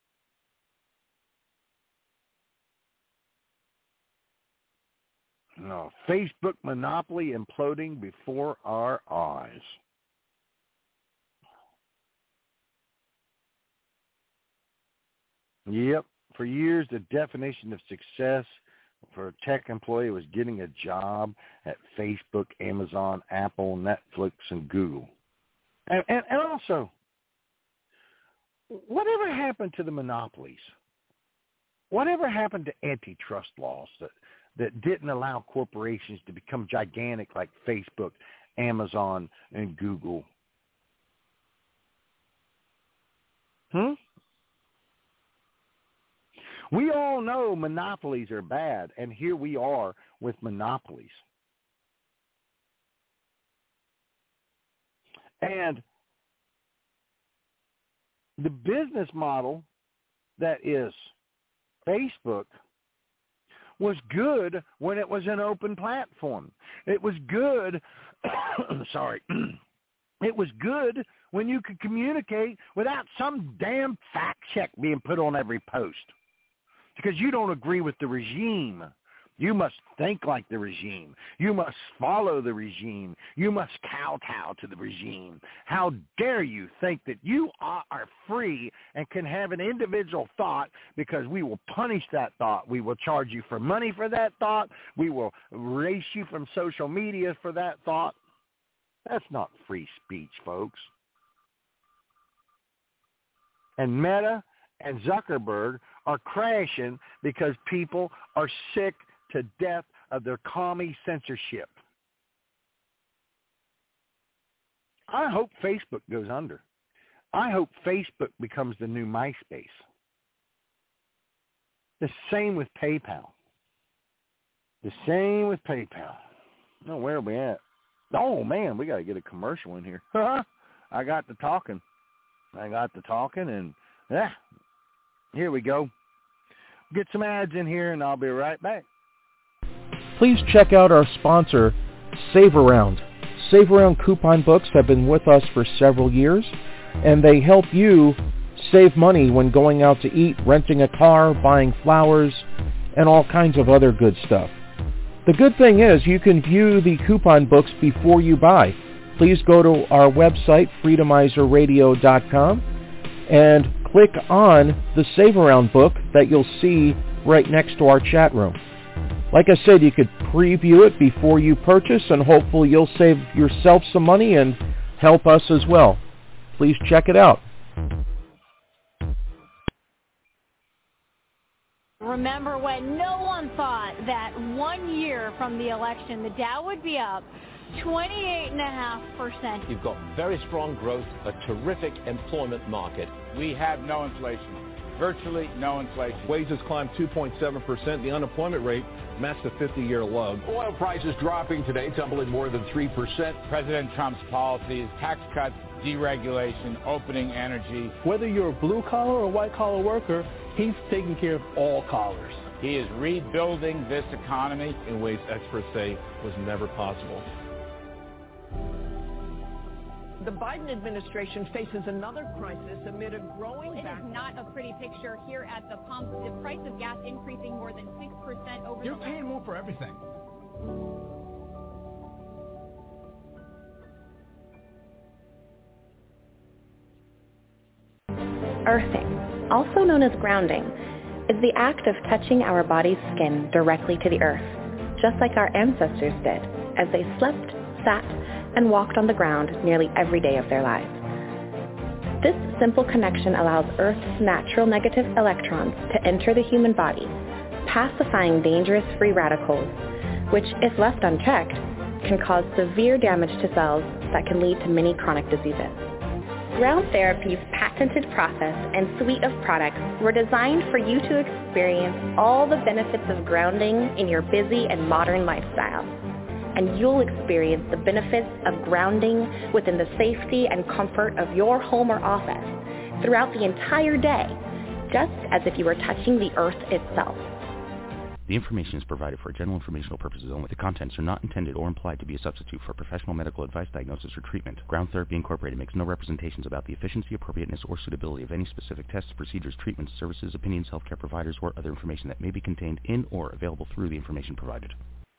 No, Facebook monopoly imploding before our eyes. Yep. For years, the definition of success for a tech employee was getting a job at Facebook, Amazon, Apple, Netflix, and Google. And, and, and also, whatever happened to the monopolies? Whatever happened to antitrust laws that, that didn't allow corporations to become gigantic like Facebook, Amazon, and Google? Hmm? We all know monopolies are bad, and here we are with monopolies. And the business model that is Facebook was good when it was an open platform. It was good, sorry, it was good when you could communicate without some damn fact check being put on every post. Because you don't agree with the regime. You must think like the regime. You must follow the regime. You must kowtow to the regime. How dare you think that you are free and can have an individual thought, because we will punish that thought. We will charge you for money for that thought. We will erase you from social media for that thought. That's not free speech, folks. And Meta and Zuckerberg are crashing because people are sick to death of their commie censorship. I hope Facebook goes under. I hope Facebook becomes the new MySpace. The same with PayPal. The same with PayPal. Oh, where are we at? Oh, man, we got to get a commercial in here. I got the talking. I got the talking, and yeah, here we go. Get some ads in here, and I'll be right back. Please check out our sponsor, Save Around. Save Around coupon books have been with us for several years, and they help you save money when going out to eat, renting a car, buying flowers, and all kinds of other good stuff. The good thing is you can view the coupon books before you buy. Please go to our website, freedomizer radio dot com, and click on the Save Around book that you'll see right next to our chat room. Like I said, you could preview it before you purchase, and hopefully you'll save yourself some money and help us as well. Please check it out. Remember when no one thought that one year from the election the Dow would be up twenty-eight point five percent. You've got very strong growth, a terrific employment market. We have no inflation. virtually no inflation. Wages climbed two point seven percent. The unemployment rate matched a fifty-year low. Oil prices dropping today, tumbling more than three percent. President Trump's policies, tax cuts, deregulation, opening energy. Whether you're a blue-collar or white-collar worker, he's taking care of all collars. He is rebuilding this economy in ways experts say was never possible. The Biden administration faces another crisis amid a growing... It is not a pretty picture here at the pump. The price of gas increasing more than six percent over You're the... You're paying more for everything. Earthing, also known as grounding, is the act of touching our body's skin directly to the earth, just like our ancestors did as they slept, sat, and walked on the ground nearly every day of their lives. This simple connection allows Earth's natural negative electrons to enter the human body, pacifying dangerous free radicals, which, if left unchecked, can cause severe damage to cells that can lead to many chronic diseases. Ground Therapy's patented process and suite of products were designed for you to experience all the benefits of grounding in your busy and modern lifestyle. And you'll experience the benefits of grounding within the safety and comfort of your home or office throughout the entire day, just as if you were touching the earth itself. The information is provided for general informational purposes only. The contents are not intended or implied to be a substitute for professional medical advice, diagnosis, or treatment. Ground Therapy Incorporated makes no representations about the efficiency, appropriateness, or suitability of any specific tests, procedures, treatments, services, opinions, healthcare providers, or other information that may be contained in or available through the information provided.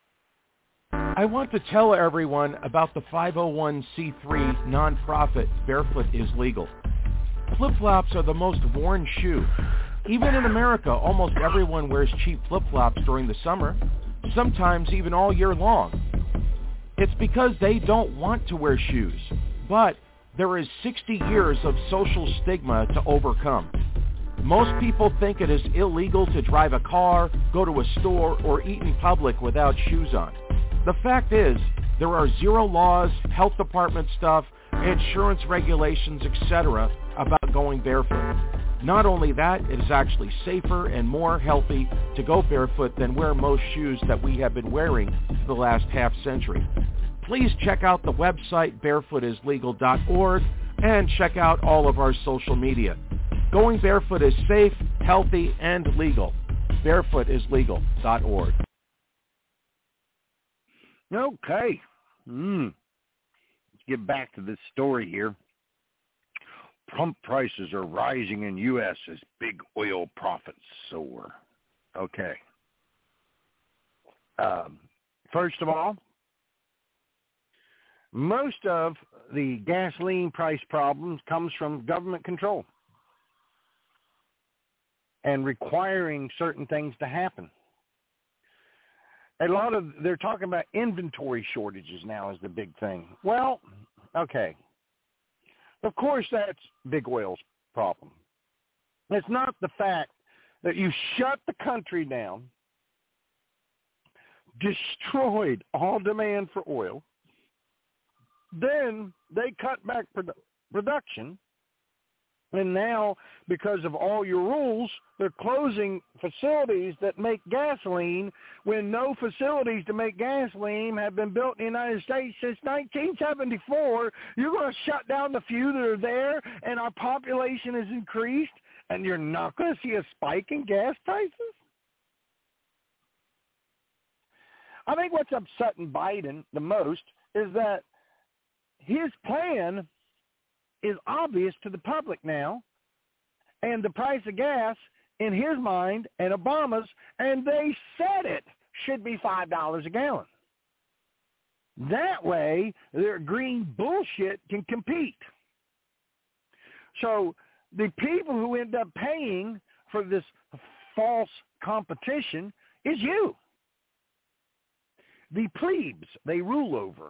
I want to tell everyone about the five oh one c three nonprofit Barefoot is Legal. Flip-flops are the most worn shoe. Even in America, almost everyone wears cheap flip-flops during the summer, sometimes even all year long. It's because they don't want to wear shoes, but there is sixty years of social stigma to overcome. Most people think it is illegal to drive a car, go to a store, or eat in public without shoes on. The fact is, there are zero laws, health department stuff, insurance regulations, et cetera about going barefoot. Not only that, it is actually safer and more healthy to go barefoot than wear most shoes that we have been wearing for the last half century. Please check out the website barefoot is legal dot org and check out all of our social media. Going barefoot is safe, healthy, and legal. barefoot is legal dot org. Okay. Mm. Let's get back to this story here. Pump prices are rising in U S as big oil profits soar. Okay. Um, first of all, most of the gasoline price problems comes from government control and requiring certain things to happen. A lot of, they're talking about inventory shortages now is the big thing. Well, okay. Of course, that's big oil's problem. It's not the fact that you shut the country down, destroyed all demand for oil, then they cut back produ- production, and now, because of all your rules, they're closing facilities that make gasoline when no facilities to make gasoline have been built in the United States since nineteen seventy-four. You're going to shut down the few that are there, and our population has increased, and you're not going to see a spike in gas prices? I think what's upsetting Biden the most is that his plan is obvious to the public now, and the price of gas in his mind and Obama's, and they said it should be five dollars a gallon. That way, their green bullshit can compete. So the people who end up paying for this false competition is you. The plebes they rule over.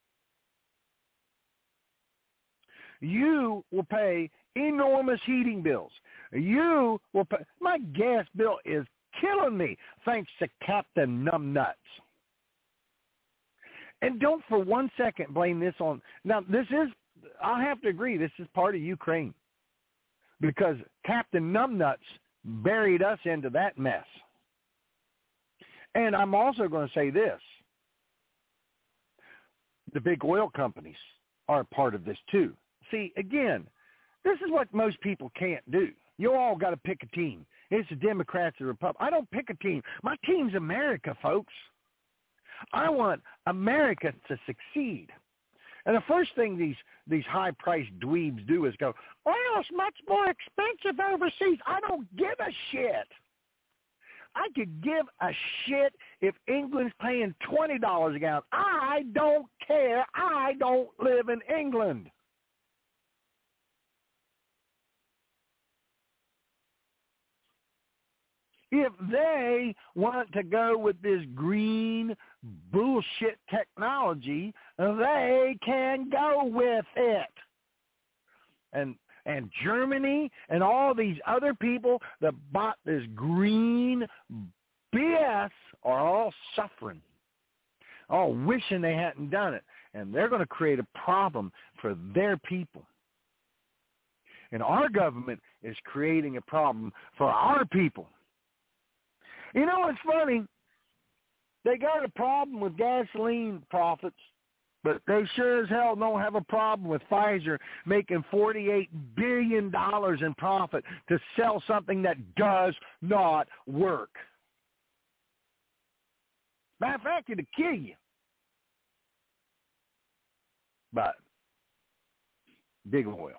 You will pay enormous heating bills. You will pay. My gas bill is killing me thanks to Captain Numbnuts. And don't for one second blame this on. Now, this is, I'll have to agree, this is part of Ukraine. because Captain Numbnuts buried us into that mess. And I'm also going to say this. The big oil companies are a part of this too. See, again, this is what most people can't do. You all got to pick a team. It's the Democrats or Republicans. I don't pick a team. My team's America, folks. I want America to succeed. And the first thing these, these high-priced dweebs do is go, oil's much more expensive overseas. I don't give a shit. I could give a shit if England's paying twenty dollars a gallon. I don't care. I don't live in England. If they want to go with this green bullshit technology, they can go with it. And and Germany and all these other people that bought this green B S are all suffering, all wishing they hadn't done it. And they're going to create a problem for their people. And our government is creating a problem for our people. You know what's funny? They got a problem with gasoline profits, but they sure as hell don't have a problem with Pfizer making forty-eight billion dollars in profit to sell something that does not work. Matter of fact, it'll kill you. But big oil.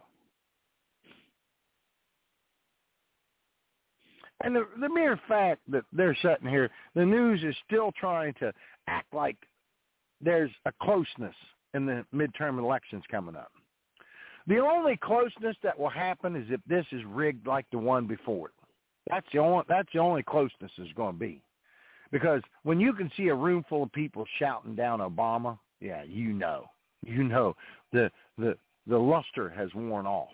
And the, the mere fact that they're sitting here, the news is still trying to act like there's a closeness in the midterm elections coming up. The only closeness that will happen is if this is rigged like the one before it. That's the only, that's the only closeness is going to be. Because when you can see a room full of people shouting down Obama, yeah, you know. You know the the the luster has worn off.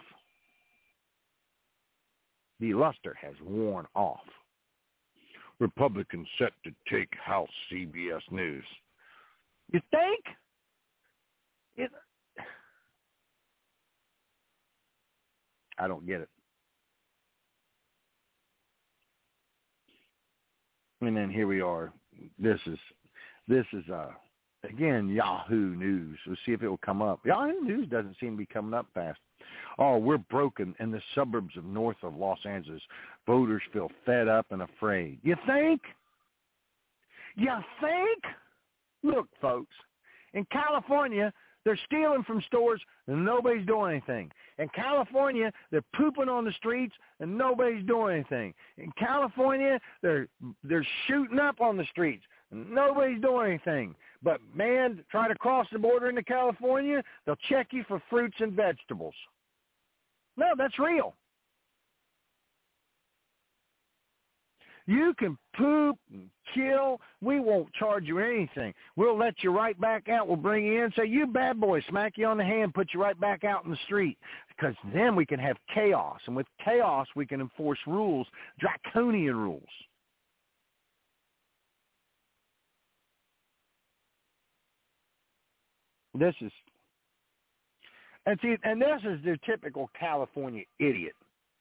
The luster has worn off. Republicans set to take House C B S News. You think? It, I don't get it. And then here we are. This is this is uh again Yahoo News. We'll see if it will come up. Yahoo News doesn't seem to be coming up fast. Oh, we're broken in the suburbs of north of Los Angeles. Voters feel fed up and afraid. You think? You think? Look, folks, in California, they're stealing from stores and nobody's doing anything. In California, they're pooping on the streets and nobody's doing anything. In California, they're they're shooting up on the streets and nobody's doing anything. But, man, try to cross the border into California, they'll check you for fruits and vegetables. No, that's real. You can poop and kill. We won't charge you anything. We'll let you right back out. We'll bring you in, say, you bad boy, smack you on the hand, put you right back out in the street. Because then we can have chaos. And with chaos, we can enforce rules, draconian rules. This is, and see, and this is the typical California idiot.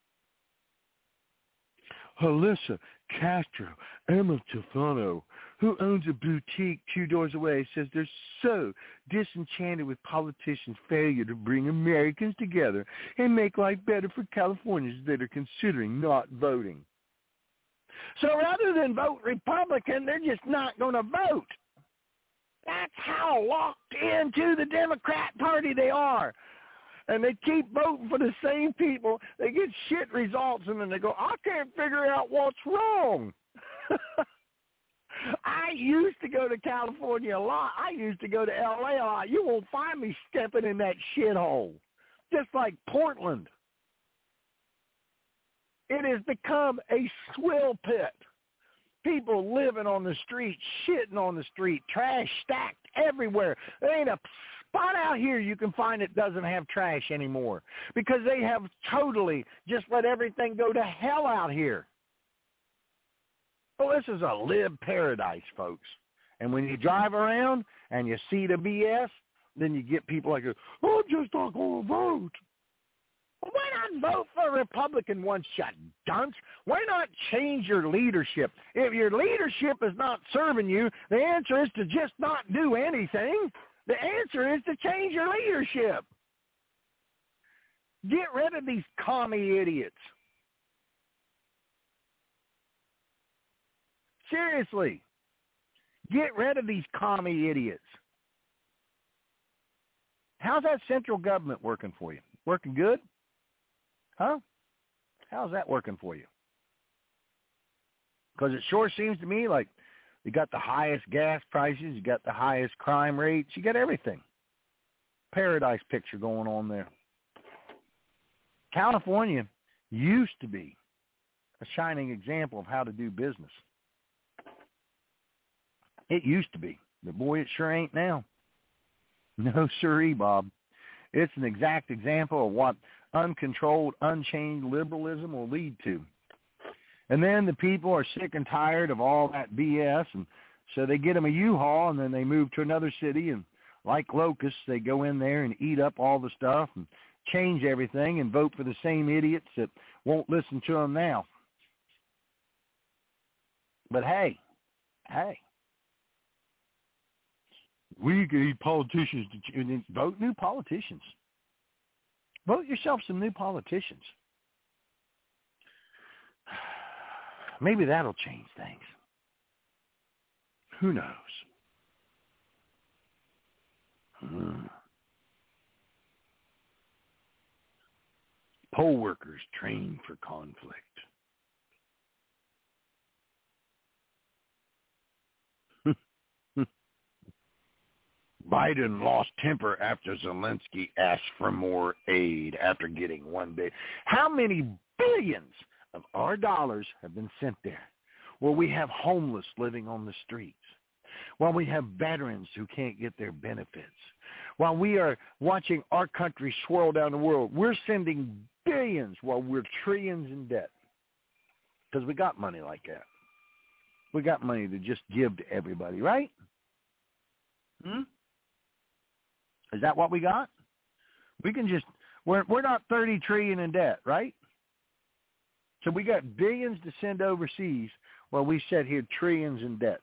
Alyssa Castro, Emma Tufano, who owns a boutique two doors away, says they're so disenchanted with politicians' failure to bring Americans together and make life better for Californians that are considering not voting. So rather than vote Republican, they're just not going to vote. That's how locked into the Democrat Party they are. And they keep voting for the same people. They get shit results, and then they go, I can't figure out what's wrong. I used to go to California a lot. I used to go to L A a lot. You won't find me stepping in that shithole, just like Portland. It has become a swill pit. People living on the street, shitting on the street, trash stacked everywhere. There ain't a spot out here you can find that doesn't have trash anymore because they have totally just let everything go to hell out here. Well, this is a lib paradise, folks. And when you drive around and you see the B S, then you get people like, oh, I'm just not going to vote. Well, why not vote for a Republican once, you dunce? Why not change your leadership? If your leadership is not serving you, the answer is to just not do anything. The answer is to change your leadership. Get rid of these commie idiots. Seriously. Get rid of these commie idiots. How's that central government working for you? Working good? Huh? How's that working for you? Because it sure seems to me like you got the highest gas prices, you got the highest crime rates, you got everything. Paradise picture going on there. California used to be a shining example of how to do business. It used to be, but boy, it sure ain't now. No siree, Bob. It's an exact example of what uncontrolled, unchained liberalism will lead to. And then the people are sick and tired of all that B S, and so they get them a U-Haul, and then they move to another city, and like locusts, they go in there and eat up all the stuff and change everything and vote for the same idiots that won't listen to them now. But hey, hey, we need politicians to vote new politicians. Vote yourself some new politicians. Maybe that'll change things. Who knows? Hmm. Poll workers trained for conflict. Biden lost temper after Zelensky asked for more aid after getting one day. How many billions of our dollars have been sent there? Well, we have homeless living on the streets. While we have veterans who can't get their benefits. While we are watching our country swirl down the world, we're sending billions while we're trillions in debt. Because we got money like that. We got money to just give to everybody, right? Hmm? Is that what we got? We can just, we're we're not thirty trillion in debt, right? So we got billions to send overseas while we sit here trillions in debt.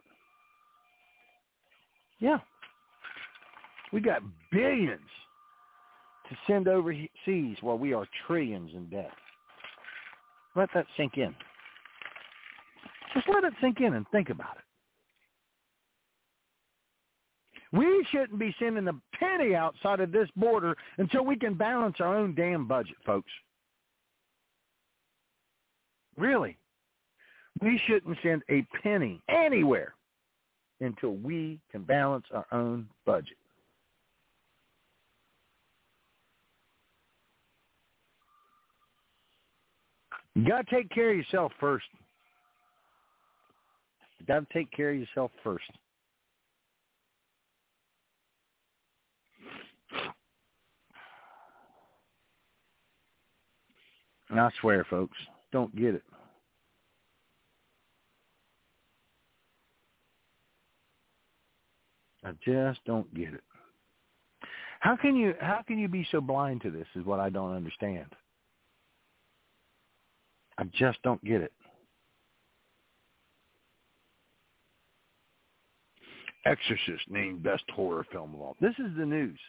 Yeah. We got billions to send overseas while we are trillions in debt. Let that sink in. Just let it sink in and think about it. We shouldn't be sending a penny outside of this border until we can balance our own damn budget, folks. Really. We shouldn't send a penny anywhere until we can balance our own budget. You got to take care of yourself first. You got to take care of yourself first. And I swear, folks, don't get it. I just don't get it. How can you how can you be so blind to this is what I don't understand. I just don't get it. Exorcist named best horror film of all. This is the news.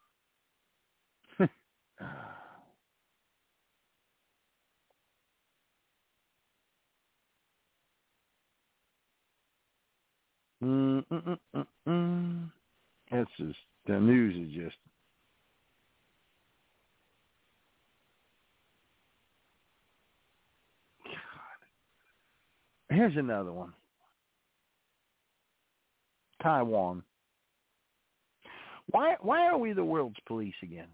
Mm, mm, mm, mm, mm. That's just, the news is just, God. Here's another one. Taiwan. Why, why are we the world's police again?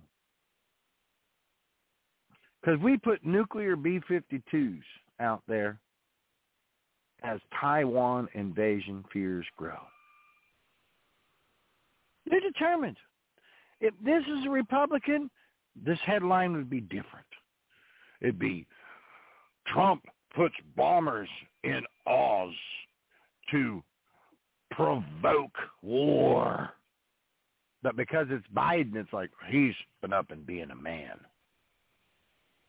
Because we put nuclear B fifty-twos out there as Taiwan invasion fears grow. They're determined. If this is a Republican, this headline would be different. It'd be, Trump puts bombers in Oz to provoke war. But because it's Biden, it's like, he's been up and being a man.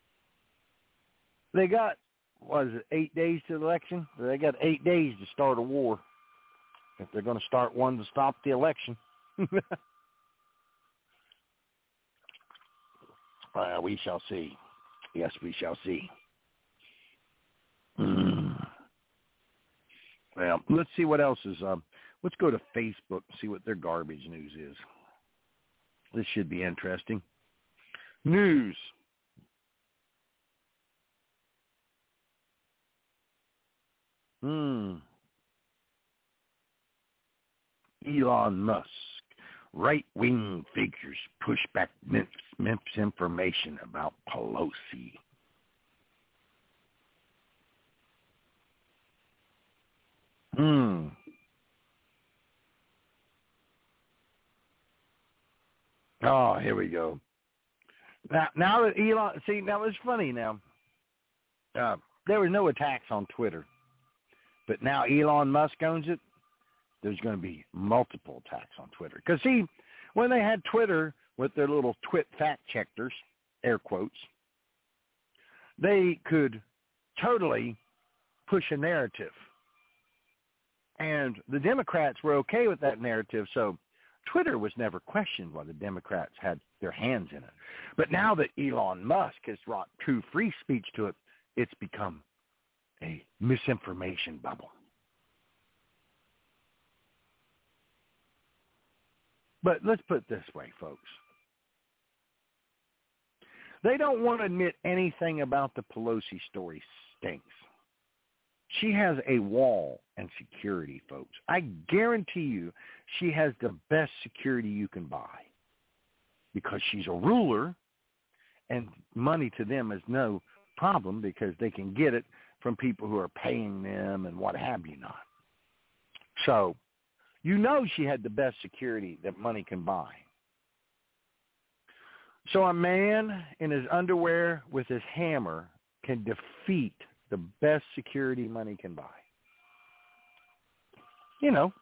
they got, what is it, eight days to the election? They got eight days to start a war. If they're going to start one to stop the election. uh, we shall see. Yes, we shall see. Mm. Well, let's see what else is. Um, let's go to Facebook and see what their garbage news is. This should be interesting. News. Hmm. Elon Musk. Right-wing figures push back misinformation about Pelosi. Hmm. Oh, here we go. Now, now that Elon, see, now it's funny now. Uh, there was no attacks on Twitter, but now Elon Musk owns it. There's going to be multiple attacks on Twitter. Because, see, when they had Twitter with their little twit fact checkers, air quotes, they could totally push a narrative. And the Democrats were okay with that narrative, so Twitter was never questioned while the Democrats had their hands in it. But now that Elon Musk has brought true free speech to it, it's become a misinformation bubble. But let's put it this way, folks. They don't want to admit anything about the Pelosi story stinks. She has a wall and security, folks. I guarantee you she has the best security you can buy because she's a ruler, and money to them is no problem because they can get it from people who are paying them and what have you not. So you know she had the best security that money can buy. So a man in his underwear with his hammer can defeat the best security money can buy. You know.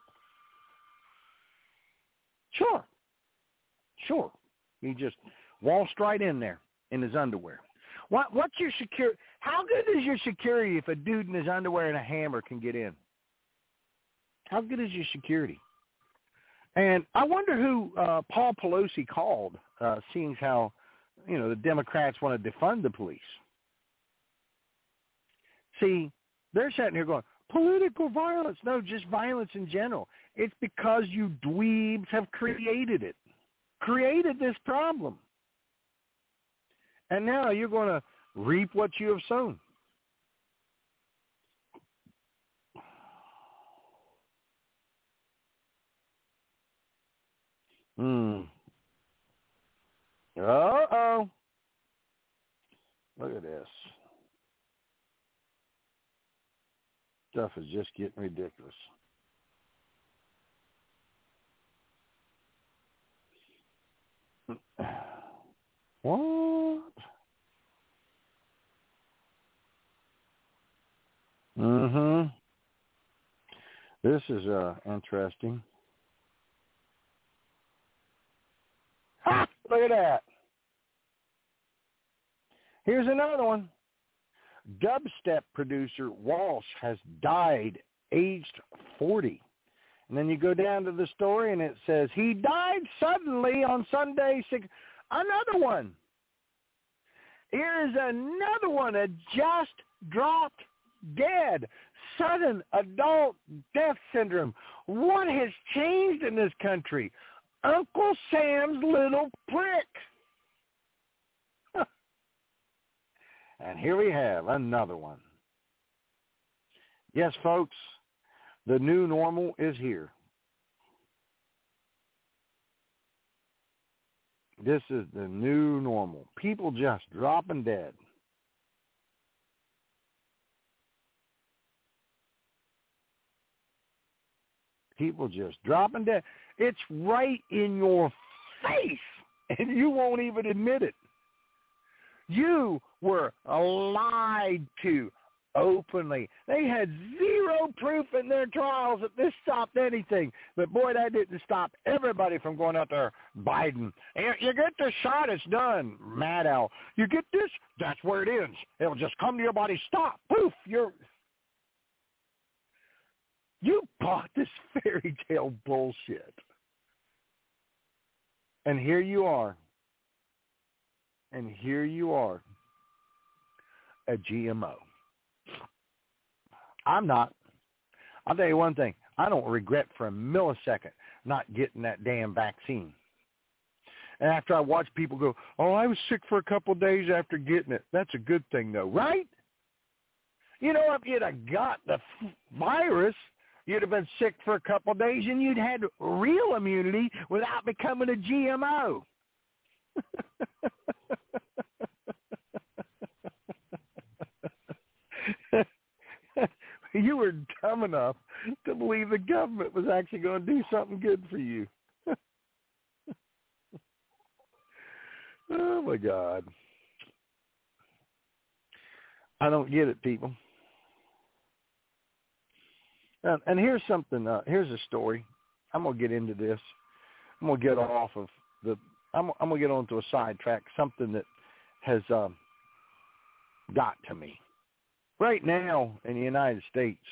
Sure. Sure. He just waltzed right in there in his underwear. What, what's your security? How good is your security if a dude in his underwear and a hammer can get in? How good is your security? And I wonder who uh, Paul Pelosi called, uh, seeing how, you know, the Democrats want to defund the police. See, they're sitting here going, political violence. No, just violence in general. It's because you dweebs have created it, created this problem. And now you're going to reap what you have sown. Hmm. Uh-oh. Look at this. Stuff is just getting ridiculous. What? Mm-hmm. This is uh, interesting. Ha! Look at that. Here's another one. Dubstep producer Walsh has died aged forty. And then you go down to the story and it says, he died suddenly on Sunday. Six. Another one. Here's another one that just dropped dead. Sudden adult death syndrome. What has changed in this country? Uncle Sam's little prick. And here we have another one. Yes, folks, the new normal is here. This is the new normal. People just dropping dead. People just dropping dead. It's right in your face, and you won't even admit it. You were lied to openly. They had zero proof in their trials that this stopped anything. But, boy, that didn't stop everybody from going out there, Biden. You get this shot, it's done. Maddow. You get this, that's where it ends. It'll just come to your body. Stop. Poof. You're... You bought this fairy tale bullshit. And here you are. And here you are. A G M O. I'm not. I'll tell you one thing. I don't regret for a millisecond not getting that damn vaccine. And after I watch people go, oh, I was sick for a couple of days after getting it. That's a good thing, though, right? You know, if you'd have got the virus, you'd have been sick for a couple of days and you'd had real immunity without becoming a G M O. You were dumb enough to believe the government was actually going to do something good for you. Oh, my God. I don't get it, people. Uh, and here's something. Uh, here's a story. I'm going to get into this. I'm going to get off of the I'm, I'm going to get onto a sidetrack, something that has um, got to me. Right now in the United States,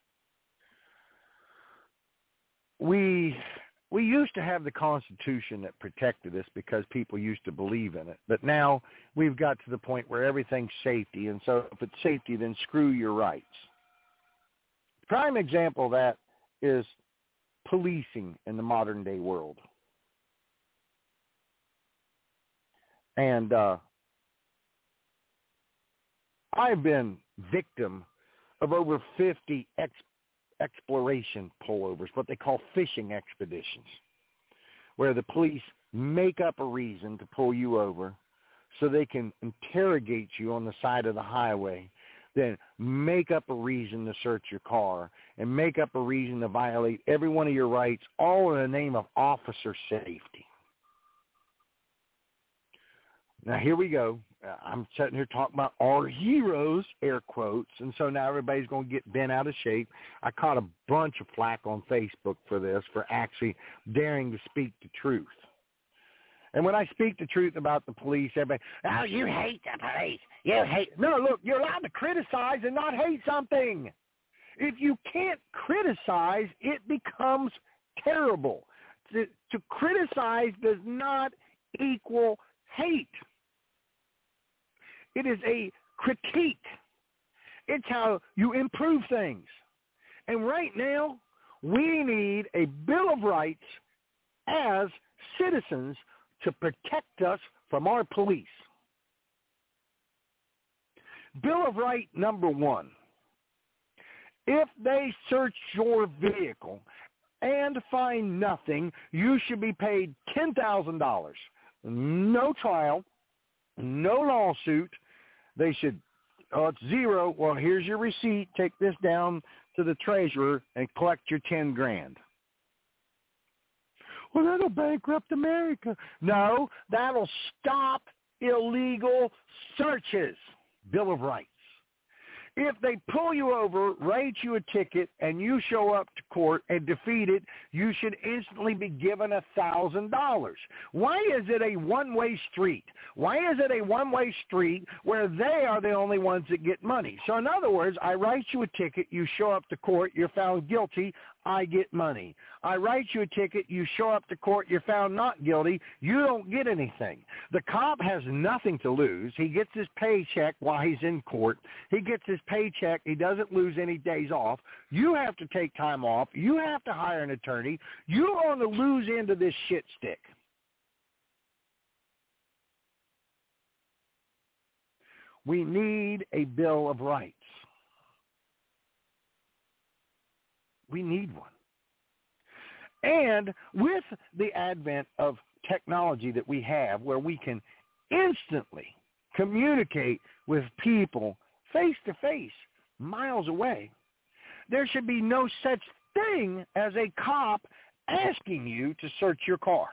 we we used to have the Constitution that protected us because people used to believe in it. But now we've got to the point where everything's safety, and so if it's safety, then screw your rights. Prime example of that is policing in the modern day world. And uh, I've been victim of over fifty ex- exploration pullovers, what they call fishing expeditions, where the police make up a reason to pull you over so they can interrogate you on the side of the highway, then make up a reason to search your car and make up a reason to violate every one of your rights, all in the name of officer safety. Now, here we go. I'm sitting here talking about our heroes, air quotes, and so now everybody's going to get bent out of shape. I caught a bunch of flack on Facebook for this, for actually daring to speak the truth. And when I speak the truth about the police, everybody, oh, you hate the police. You hate. No, look, you're allowed to criticize and not hate something. If you can't criticize, it becomes terrible. To, to criticize does not equal hate. It is a critique. It's how you improve things. And right now, we need a Bill of Rights as citizens to protect us from our police. Bill of Right number one. If they search your vehicle and find nothing, you should be paid ten thousand dollars. No trial, no lawsuit. They should, oh, it's zero. Well, here's your receipt. Take this down to the treasurer and collect your ten grand. Well, that'll bankrupt America. No, that'll stop illegal searches. Bill of Rights. If they pull you over, write you a ticket, and you show up to court and defeat it, you should instantly be given a thousand dollars. Why is it a one-way street? Why is it a one-way street where they are the only ones that get money? So in other words, I write you a ticket, you show up to court, you're found guilty, I get money. I write you a ticket, you show up to court, you're found not guilty, you don't get anything. The cop has nothing to lose. He gets his paycheck while he's in court. He gets his paycheck. He doesn't lose any days off. You have to take time off. You have to hire an attorney. You're on the lose end of this shit stick. We need a Bill of Rights. We need one. And with the advent of technology that we have, where we can instantly communicate with people face-to-face, miles away, there should be no such thing as a cop asking you to search your car.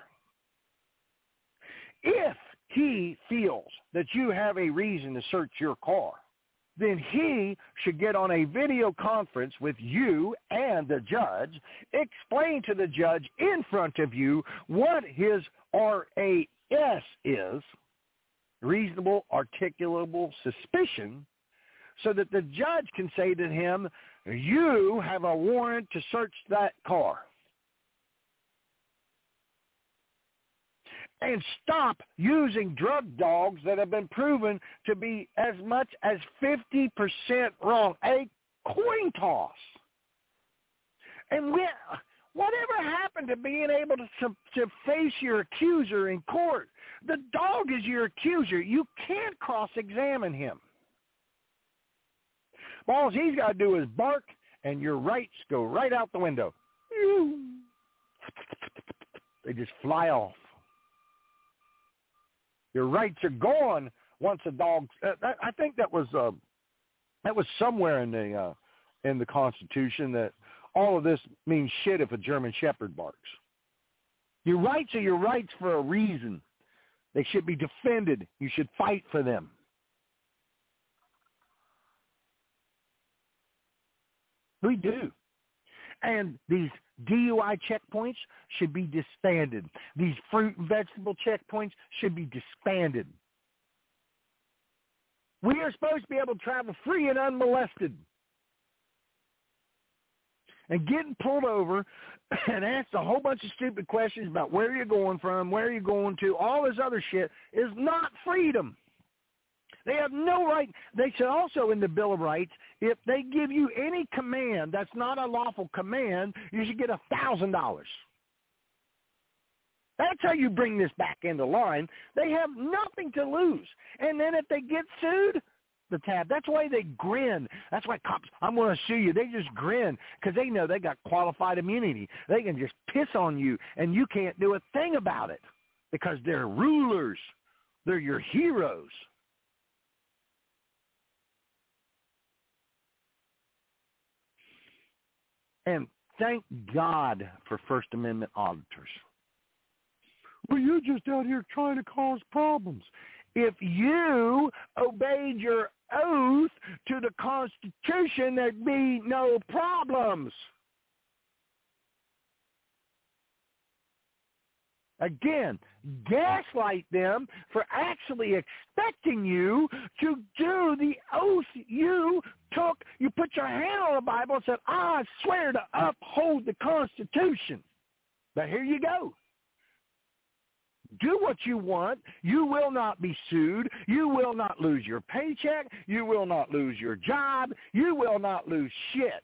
If he feels that you have a reason to search your car, then he should get on a video conference with you and the judge, explain to the judge in front of you what his R A S is, reasonable articulable suspicion, so that the judge can say to him, you have a warrant to search that car. And stop using drug dogs that have been proven to be as much as fifty percent wrong. A coin toss. And we, whatever happened to being able to, to, to face your accuser in court? The dog is your accuser. You can't cross-examine him. All he's got to do is bark, and your rights go right out the window. They just fly off. Your rights are gone once a dog. Uh, that, I think that was uh, that was somewhere in the uh, in the Constitution that all of this means shit if a German Shepherd barks. Your rights are your rights for a reason. They should be defended. You should fight for them. We do. And these D U I checkpoints should be disbanded. These fruit and vegetable checkpoints should be disbanded. We are supposed to be able to travel free and unmolested. And getting pulled over and asked a whole bunch of stupid questions about where you're going from, where you're going to, all this other shit is not freedom. They have no right. They should also, in the Bill of Rights, if they give you any command that's not a lawful command, you should get a thousand dollars. That's how you bring this back into line. They have nothing to lose. And then if they get sued, the tab. That's why they grin. That's why cops, I'm going to sue you. They just grin because they know they got qualified immunity. They can just piss on you, and you can't do a thing about it because they're rulers. They're your heroes. And thank God for First Amendment auditors. Well, you're just out here trying to cause problems. If you obeyed your oath to the Constitution, there'd be no problems. Again, gaslight them for actually expecting you to do the oath you took. You put your hand on the Bible and said, I swear to uphold the Constitution. But here you go. Do what you want. You will not be sued. You will not lose your paycheck. You will not lose your job. You will not lose shit.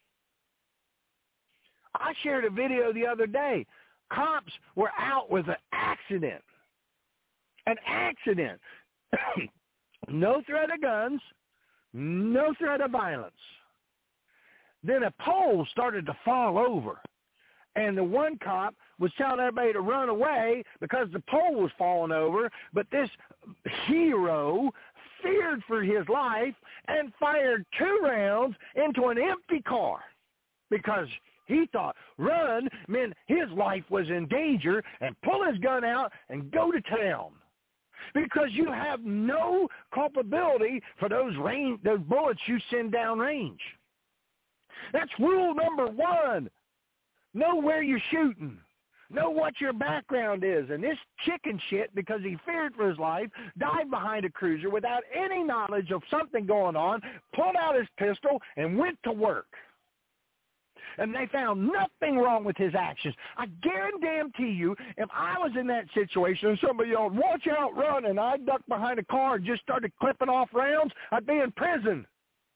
I shared a video the other day. Cops were out with an accident. An accident. No threat of guns. No threat of violence. Then a pole started to fall over. And the one cop was telling everybody to run away because the pole was falling over. But this hero feared for his life and fired two rounds into an empty car because he thought run meant his life was in danger and pull his gun out and go to town. Because you have no culpability for those range, those bullets you send down range. That's rule number one. Know where you're shooting. Know what your background is. And this chicken shit, because he feared for his life, died behind a cruiser without any knowledge of something going on, pulled out his pistol, and went to work. And they found nothing wrong with his actions. I guarantee you, if I was in that situation and somebody yelled, watch out, run, and I ducked behind a car and just started clipping off rounds, I'd be in prison.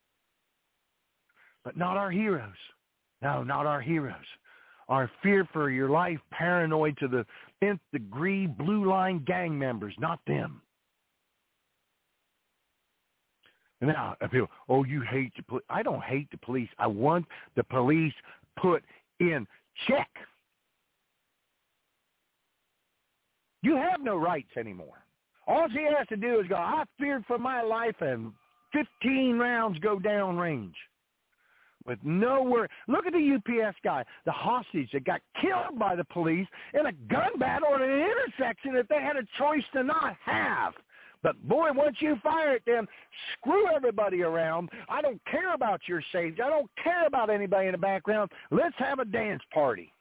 But not our heroes. No, not our heroes. Our fear for your life, paranoid to the nth degree, blue line gang members, not them. And now people, oh, you hate the police. I don't hate the police. I want the police put in check. You have no rights anymore. All she has to do is go, I feared for my life, and fifteen rounds go down range. With nowhere. Look at the U P S guy, the hostage that got killed by the police in a gun battle at an intersection that they had a choice to not have. But, boy, once you fire at them, screw everybody around. I don't care about your safety. I don't care about anybody in the background. Let's have a dance party.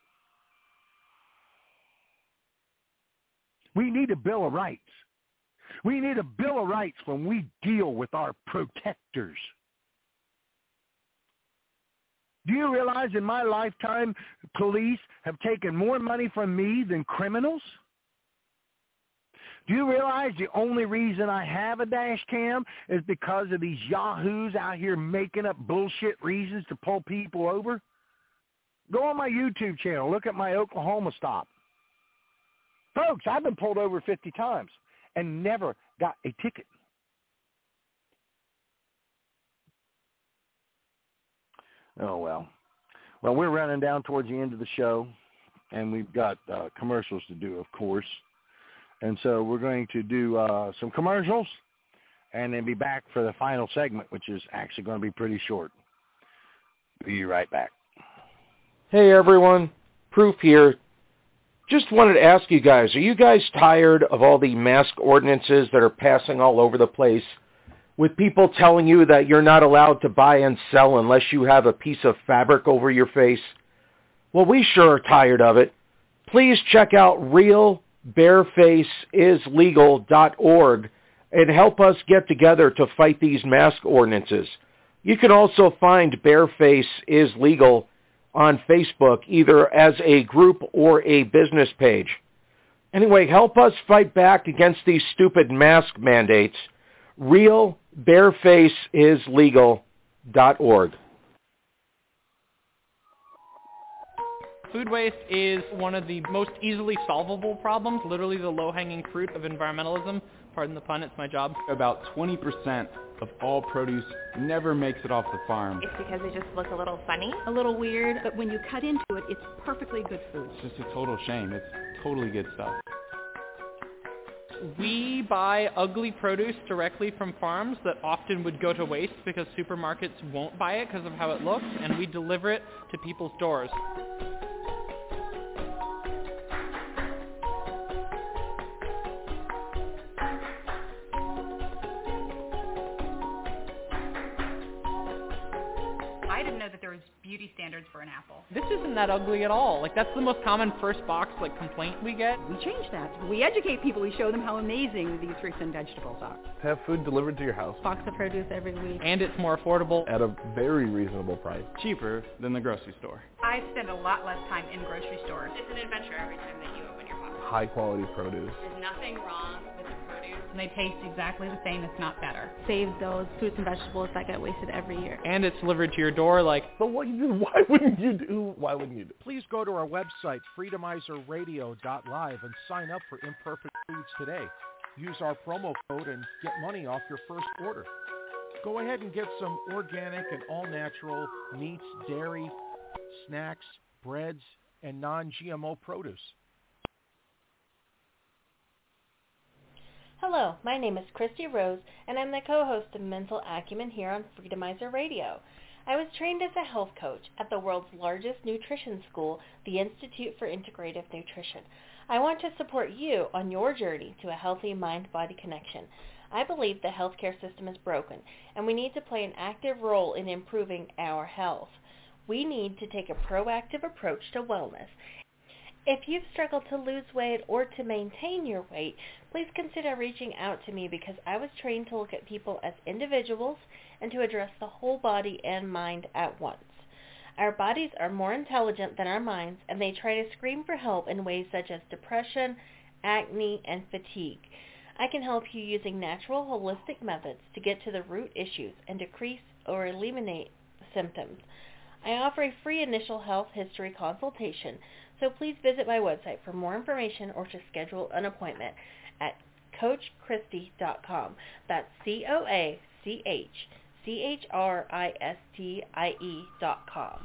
We need a Bill of Rights. We need a Bill of Rights when we deal with our protectors. Do you realize in my lifetime, police have taken more money from me than criminals? Do you realize the only reason I have a dash cam is because of these yahoos out here making up bullshit reasons to pull people over? Go on my YouTube channel. Look at my Oklahoma stop. Folks, I've been pulled over fifty times and never got a ticket. Oh, well. Well, we're running down towards the end of the show, and we've got uh, commercials to do, of course. And so we're going to do uh, some commercials and then be back for the final segment, which is actually going to be pretty short. Be right back. Hey, everyone. Proof here. Just wanted to ask you guys, are you guys tired of all the mask ordinances that are passing all over the place, with people telling you that you're not allowed to buy and sell unless you have a piece of fabric over your face? Well, we sure are tired of it. Please check out real bareface is legal dot org and help us get together to fight these mask ordinances. You can also find Bareface is Legal on Facebook, either as a group or a business page. Anyway, help us fight back against these stupid mask mandates. real bareface is legal dot org. Food waste is one of the most easily solvable problems, literally the low-hanging fruit of environmentalism. Pardon the pun, it's my job. About twenty percent of all produce never makes it off the farm. It's because they just look a little funny, a little weird, but when you cut into it, it's perfectly good food. It's just a total shame. It's totally good stuff. We buy ugly produce directly from farms that often would go to waste because supermarkets won't buy it because of how it looks, and we deliver it to people's doors. I didn't know that there was beauty standards for an apple. This isn't that ugly at all. Like, that's the most common first box, like, complaint we get. We change that. We educate people. We show them how amazing these fruits and vegetables are. Have food delivered to your house. Box of produce every week. And it's more affordable. At a very reasonable price. Cheaper than the grocery store. I spend a lot less time in grocery stores. It's an adventure every time that you open your box. High quality produce. There's nothing wrong with the produce. And they taste exactly the same, if not better. Save those fruits and vegetables that get wasted every year. And it's delivered to your door, like... But what, why wouldn't you do? Why wouldn't you do? Please go to our website, freedomizer radio dot live, and sign up for Imperfect Foods today. Use our promo code and get money off your first order. Go ahead and get some organic and all-natural meats, dairy, snacks, breads, and non-G M O produce. Hello, my name is Christy Rose, and I'm the co-host of Mental Acumen here on Freedomizer Radio. I was trained as a health coach at the world's largest nutrition school, the Institute for Integrative Nutrition. I want to support you on your journey to a healthy mind-body connection. I believe the healthcare system is broken, and we need to play an active role in improving our health. We need to take a proactive approach to wellness. If you've struggled to lose weight or to maintain your weight, please consider reaching out to me because I was trained to look at people as individuals and to address the whole body and mind at once. Our bodies are more intelligent than our minds, and they try to scream for help in ways such as depression, acne, and fatigue. I can help you using natural, holistic methods to get to the root issues and decrease or eliminate symptoms. I offer a free initial health history consultation, so please visit my website for more information or to schedule an appointment at coach christie dot com. That's C O A C H C H R I S T I E dot com.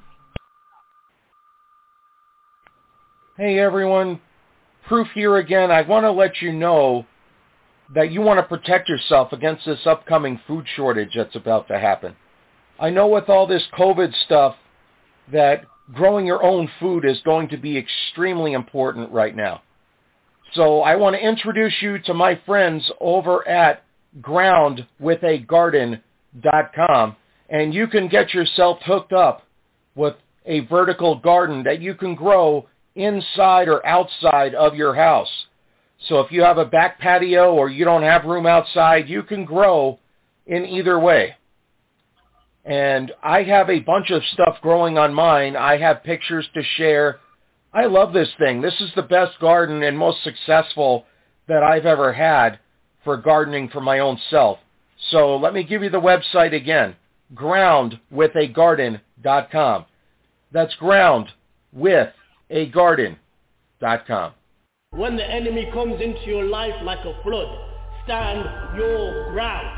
Hey everyone, Proof here again. I want to let you know that you want to protect yourself against this upcoming food shortage that's about to happen. I know with all this COVID stuff that growing your own food is going to be extremely important right now. So I want to introduce you to my friends over at ground with a garden dot com, and you can get yourself hooked up with a vertical garden that you can grow inside or outside of your house. So if you have a back patio or you don't have room outside, you can grow in either way. And I have a bunch of stuff growing on mine. I have pictures to share. I love this thing. This is the best garden and most successful that I've ever had for gardening for my own self. So let me give you the website again, ground with a garden dot com. That's ground with a garden dot com. When the enemy comes into your life like a flood, stand your ground.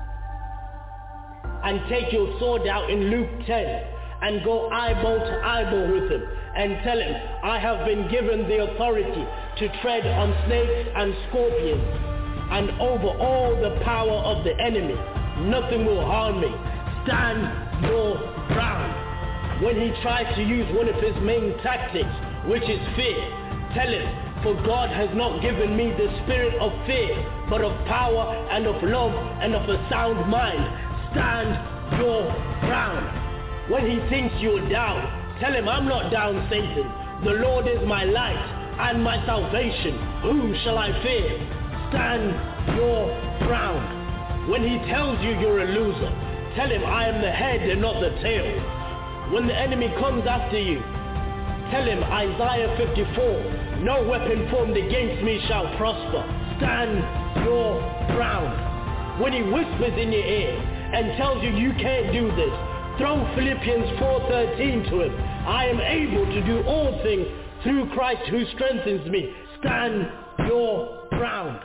And take your sword out in Luke ten and go eyeball to eyeball with him and tell him, I have been given the authority to tread on snakes and scorpions and over all the power of the enemy. Nothing will harm me. Stand your ground. When he tries to use one of his main tactics, which is fear, tell him, for God has not given me the spirit of fear, but of power and of love and of a sound mind. Stand your ground. When he thinks you're down, tell him, I'm not down, Satan. The Lord is my light and my salvation. Whom shall I fear? Stand your ground. When he tells you you're a loser, tell him, I am the head and not the tail. When the enemy comes after you, tell him, Isaiah fifty-four, no weapon formed against me shall prosper. Stand your ground. When he whispers in your ear and tells you you can't do this, throw Philippians four thirteen to him. I am able to do all things through Christ who strengthens me. Stand your ground.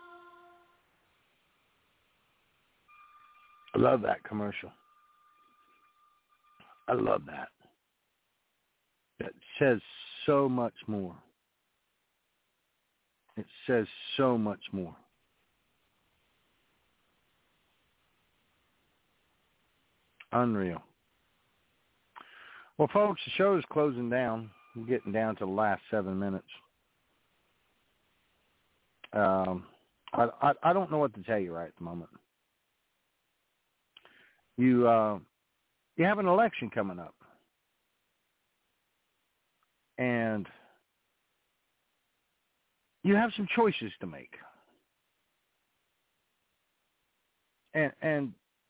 I love that commercial. I love that. It says so much more. It says so much more. Unreal. Well, folks, the show is closing down. We're getting down to the last seven minutes. Um, I, I, I don't know what to tell you right at the moment. You uh, you have an election coming up, and you have some choices to make. And and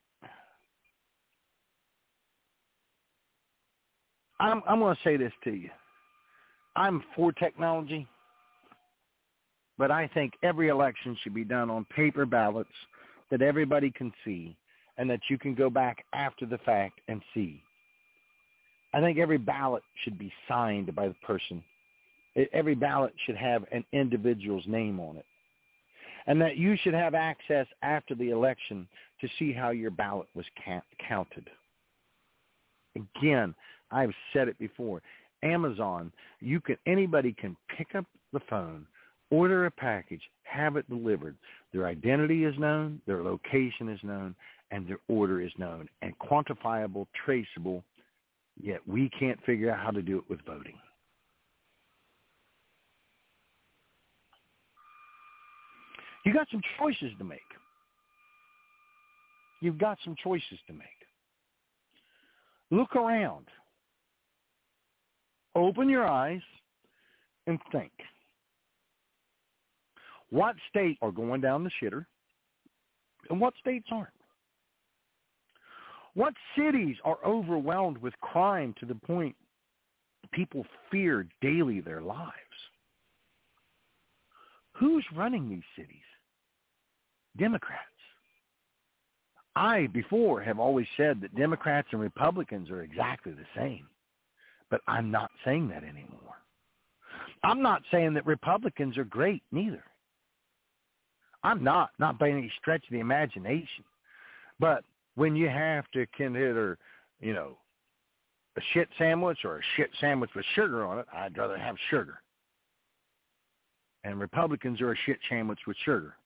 I'm I'm going to say this to you. I'm for technology, but I think every election should be done on paper ballots that everybody can see and that you can go back after the fact and see. I think every ballot should be signed by the person. Every ballot should have an individual's name on it. And that you should have access after the election to see how your ballot was counted. Again, I've said it before. Amazon, you can anybody can pick up the phone, order a package, have it delivered. Their identity is known, their location is known, and their order is known and quantifiable, traceable, yet we can't figure out how to do it with voting. You got some choices to make. You've got some choices to make. Look around. Open your eyes and think. What states are going down the shitter and what states aren't? What cities are overwhelmed with crime to the point people fear daily their lives? Who's running these cities? Democrats. I, before, have always said that Democrats and Republicans are exactly the same, but I'm not saying that anymore. I'm not saying that Republicans are great, neither. I'm not, not by any stretch of the imagination. But when you have to consider, you know, a shit sandwich or a shit sandwich with sugar on it, I'd rather have sugar. And Republicans are a shit sandwich with sugar.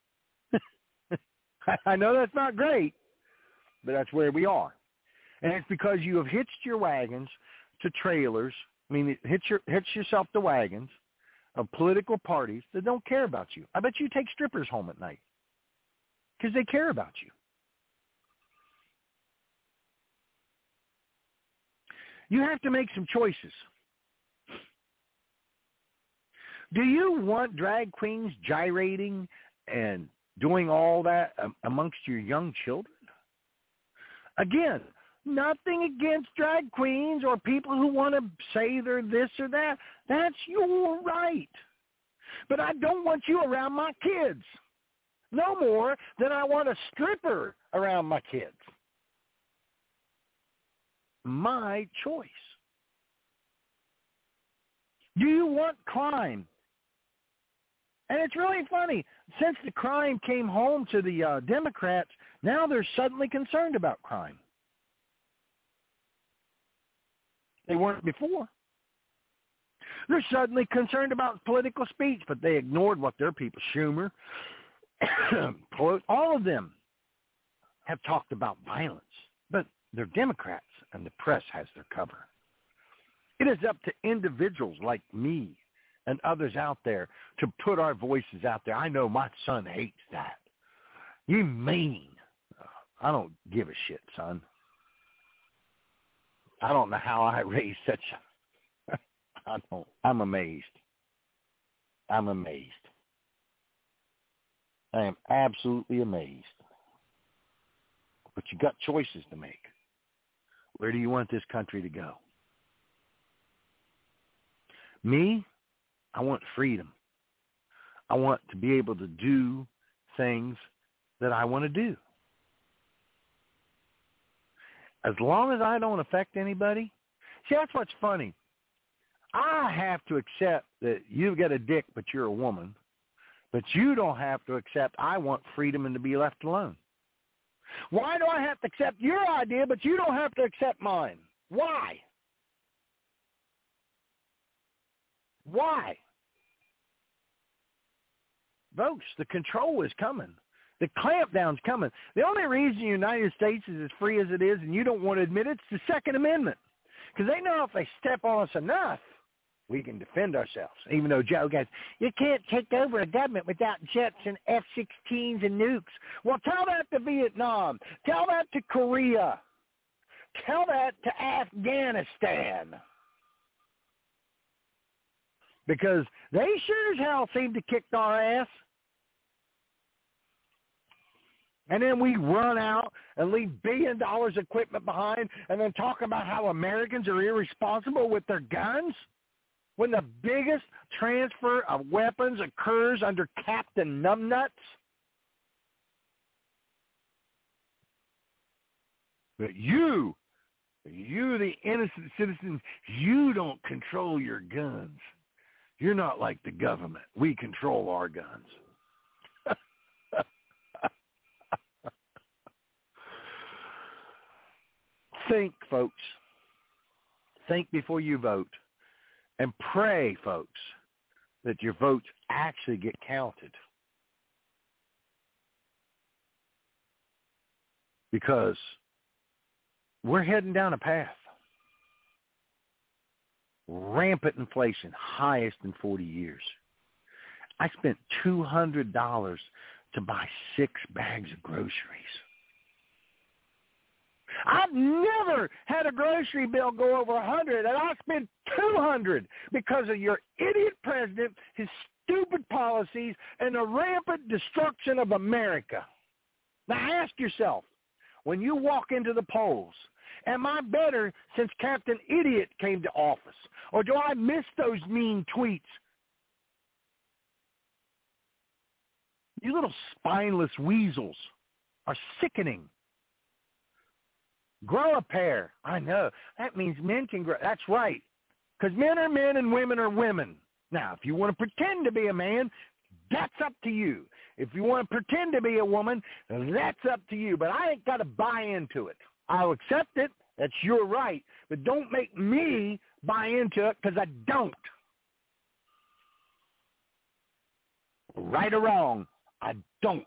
I know that's not great, but that's where we are. And it's because you have hitched your wagons to trailers. I mean, hitch, your, hitch yourself to wagons of political parties that don't care about you. I bet you take strippers home at night because they care about you. You have to make some choices. Do you want drag queens gyrating and doing all that amongst your young children? Again, nothing against drag queens or people who want to say they're this or that. That's your right. But I don't want you around my kids. No more than I want a stripper around my kids. My choice. Do you want crime? And it's really funny. Since the crime came home to the uh, Democrats, now they're suddenly concerned about crime. They weren't before. They're suddenly concerned about political speech, but they ignored what their people, Schumer, all of them have talked about violence, but they're Democrats and the press has their cover. It is up to individuals like me and others out there to put our voices out there. I know my son hates that. You mean? I don't give a shit, son. I don't know how I raised such a... I don't. I'm amazed. I'm amazed. I am absolutely amazed. But you got choices to make. Where do you want this country to go? Me, I want freedom. I want to be able to do things that I want to do. As long as I don't affect anybody. See, that's what's funny. I have to accept that you've got a dick, but you're a woman. But you don't have to accept I want freedom and to be left alone. Why do I have to accept your idea, but you don't have to accept mine? Why? Why? Folks, the control is coming. The clampdown's coming. The only reason the United States is as free as it is and you don't want to admit it, it's the Second Amendment. Because they know if they step on us enough, we can defend ourselves. Even though Joe goes, you can't take over a government without jets and F sixteens and nukes. Well, tell that to Vietnam. Tell that to Korea. Tell that to Afghanistan. Because they sure as hell seem to kick our ass. And then we run out and leave billion dollars equipment behind and then talk about how Americans are irresponsible with their guns when the biggest transfer of weapons occurs under Captain Numbnuts. But you, you the innocent citizens, you don't control your guns. You're not like the government. We control our guns. Think, folks. Think before you vote. And pray, folks, that your votes actually get counted. Because we're heading down a path. Rampant inflation, highest in forty years. I spent two hundred dollars to buy six bags of groceries. I've never had a grocery bill go over a hundred, and I spent two hundred because of your idiot president, his stupid policies, and the rampant destruction of America. Now ask yourself, when you walk into the polls, am I better since Captain Idiot came to office? Or do I miss those mean tweets? You little spineless weasels are sickening. Grow a pair. I know. That means men can grow. That's right. Because men are men and women are women. Now, if you want to pretend to be a man, that's up to you. If you want to pretend to be a woman, that's up to you. But I ain't got to buy into it. I'll accept it. That's your right. But don't make me buy into it because I don't. Right or wrong, I don't.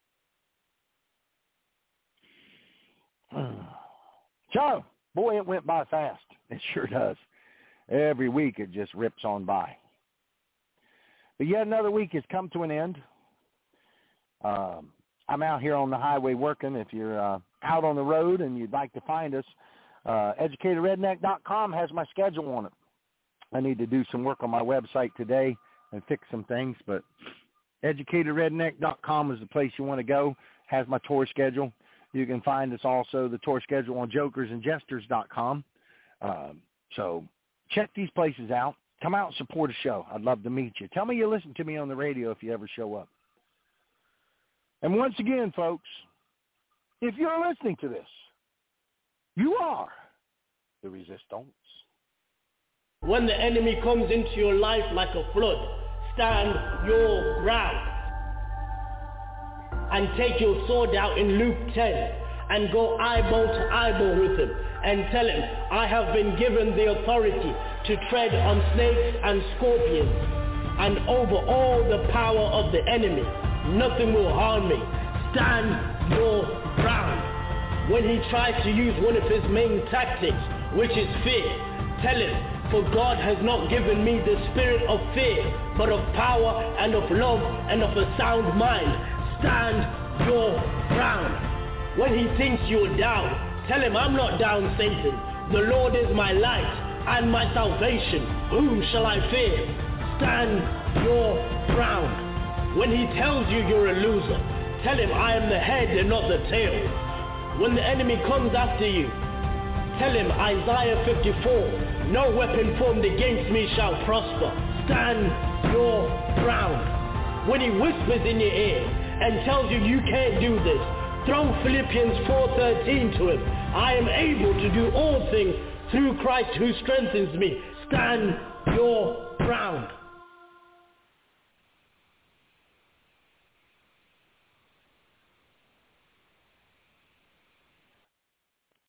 So, boy, it went by fast. It sure does. Every week it just rips on by. But yet another week has come to an end. Um, I'm out here on the highway working. If you're uh, out on the road and you'd like to find us, uh, educated redneck dot com has my schedule on it. I need to do some work on my website today and fix some things, but educated redneck dot com is the place you want to go. Has my tour schedule. You can find us also, the tour schedule, on jokers and jesters dot com. Um, so check these places out. Come out and support a show. I'd love to meet you. Tell me you listen to me on the radio if you ever show up. And once again, folks, if you're listening to this, you are the Resistance. When the enemy comes into your life like a flood, stand your ground. And take your sword out in Luke ten and go eyeball to eyeball with him and tell him, I have been given the authority to tread on snakes and scorpions and over all the power of the enemy. Nothing will harm me. Stand your ground. When he tries to use one of his main tactics, which is fear, tell him, for God has not given me the spirit of fear, but of power and of love and of a sound mind. Stand your ground. When he thinks you're down, tell him, I'm not down, Satan. The Lord is my light and my salvation. Whom shall I fear? Stand your ground. When he tells you you're a loser, tell him, I am the head and not the tail. When the enemy comes after you, tell him, Isaiah fifty-four, no weapon formed against me shall prosper. Stand your ground. When he whispers in your ear and tells you you can't do this, throw Philippians four thirteen to him. I am able to do all things through Christ who strengthens me. Stand your ground.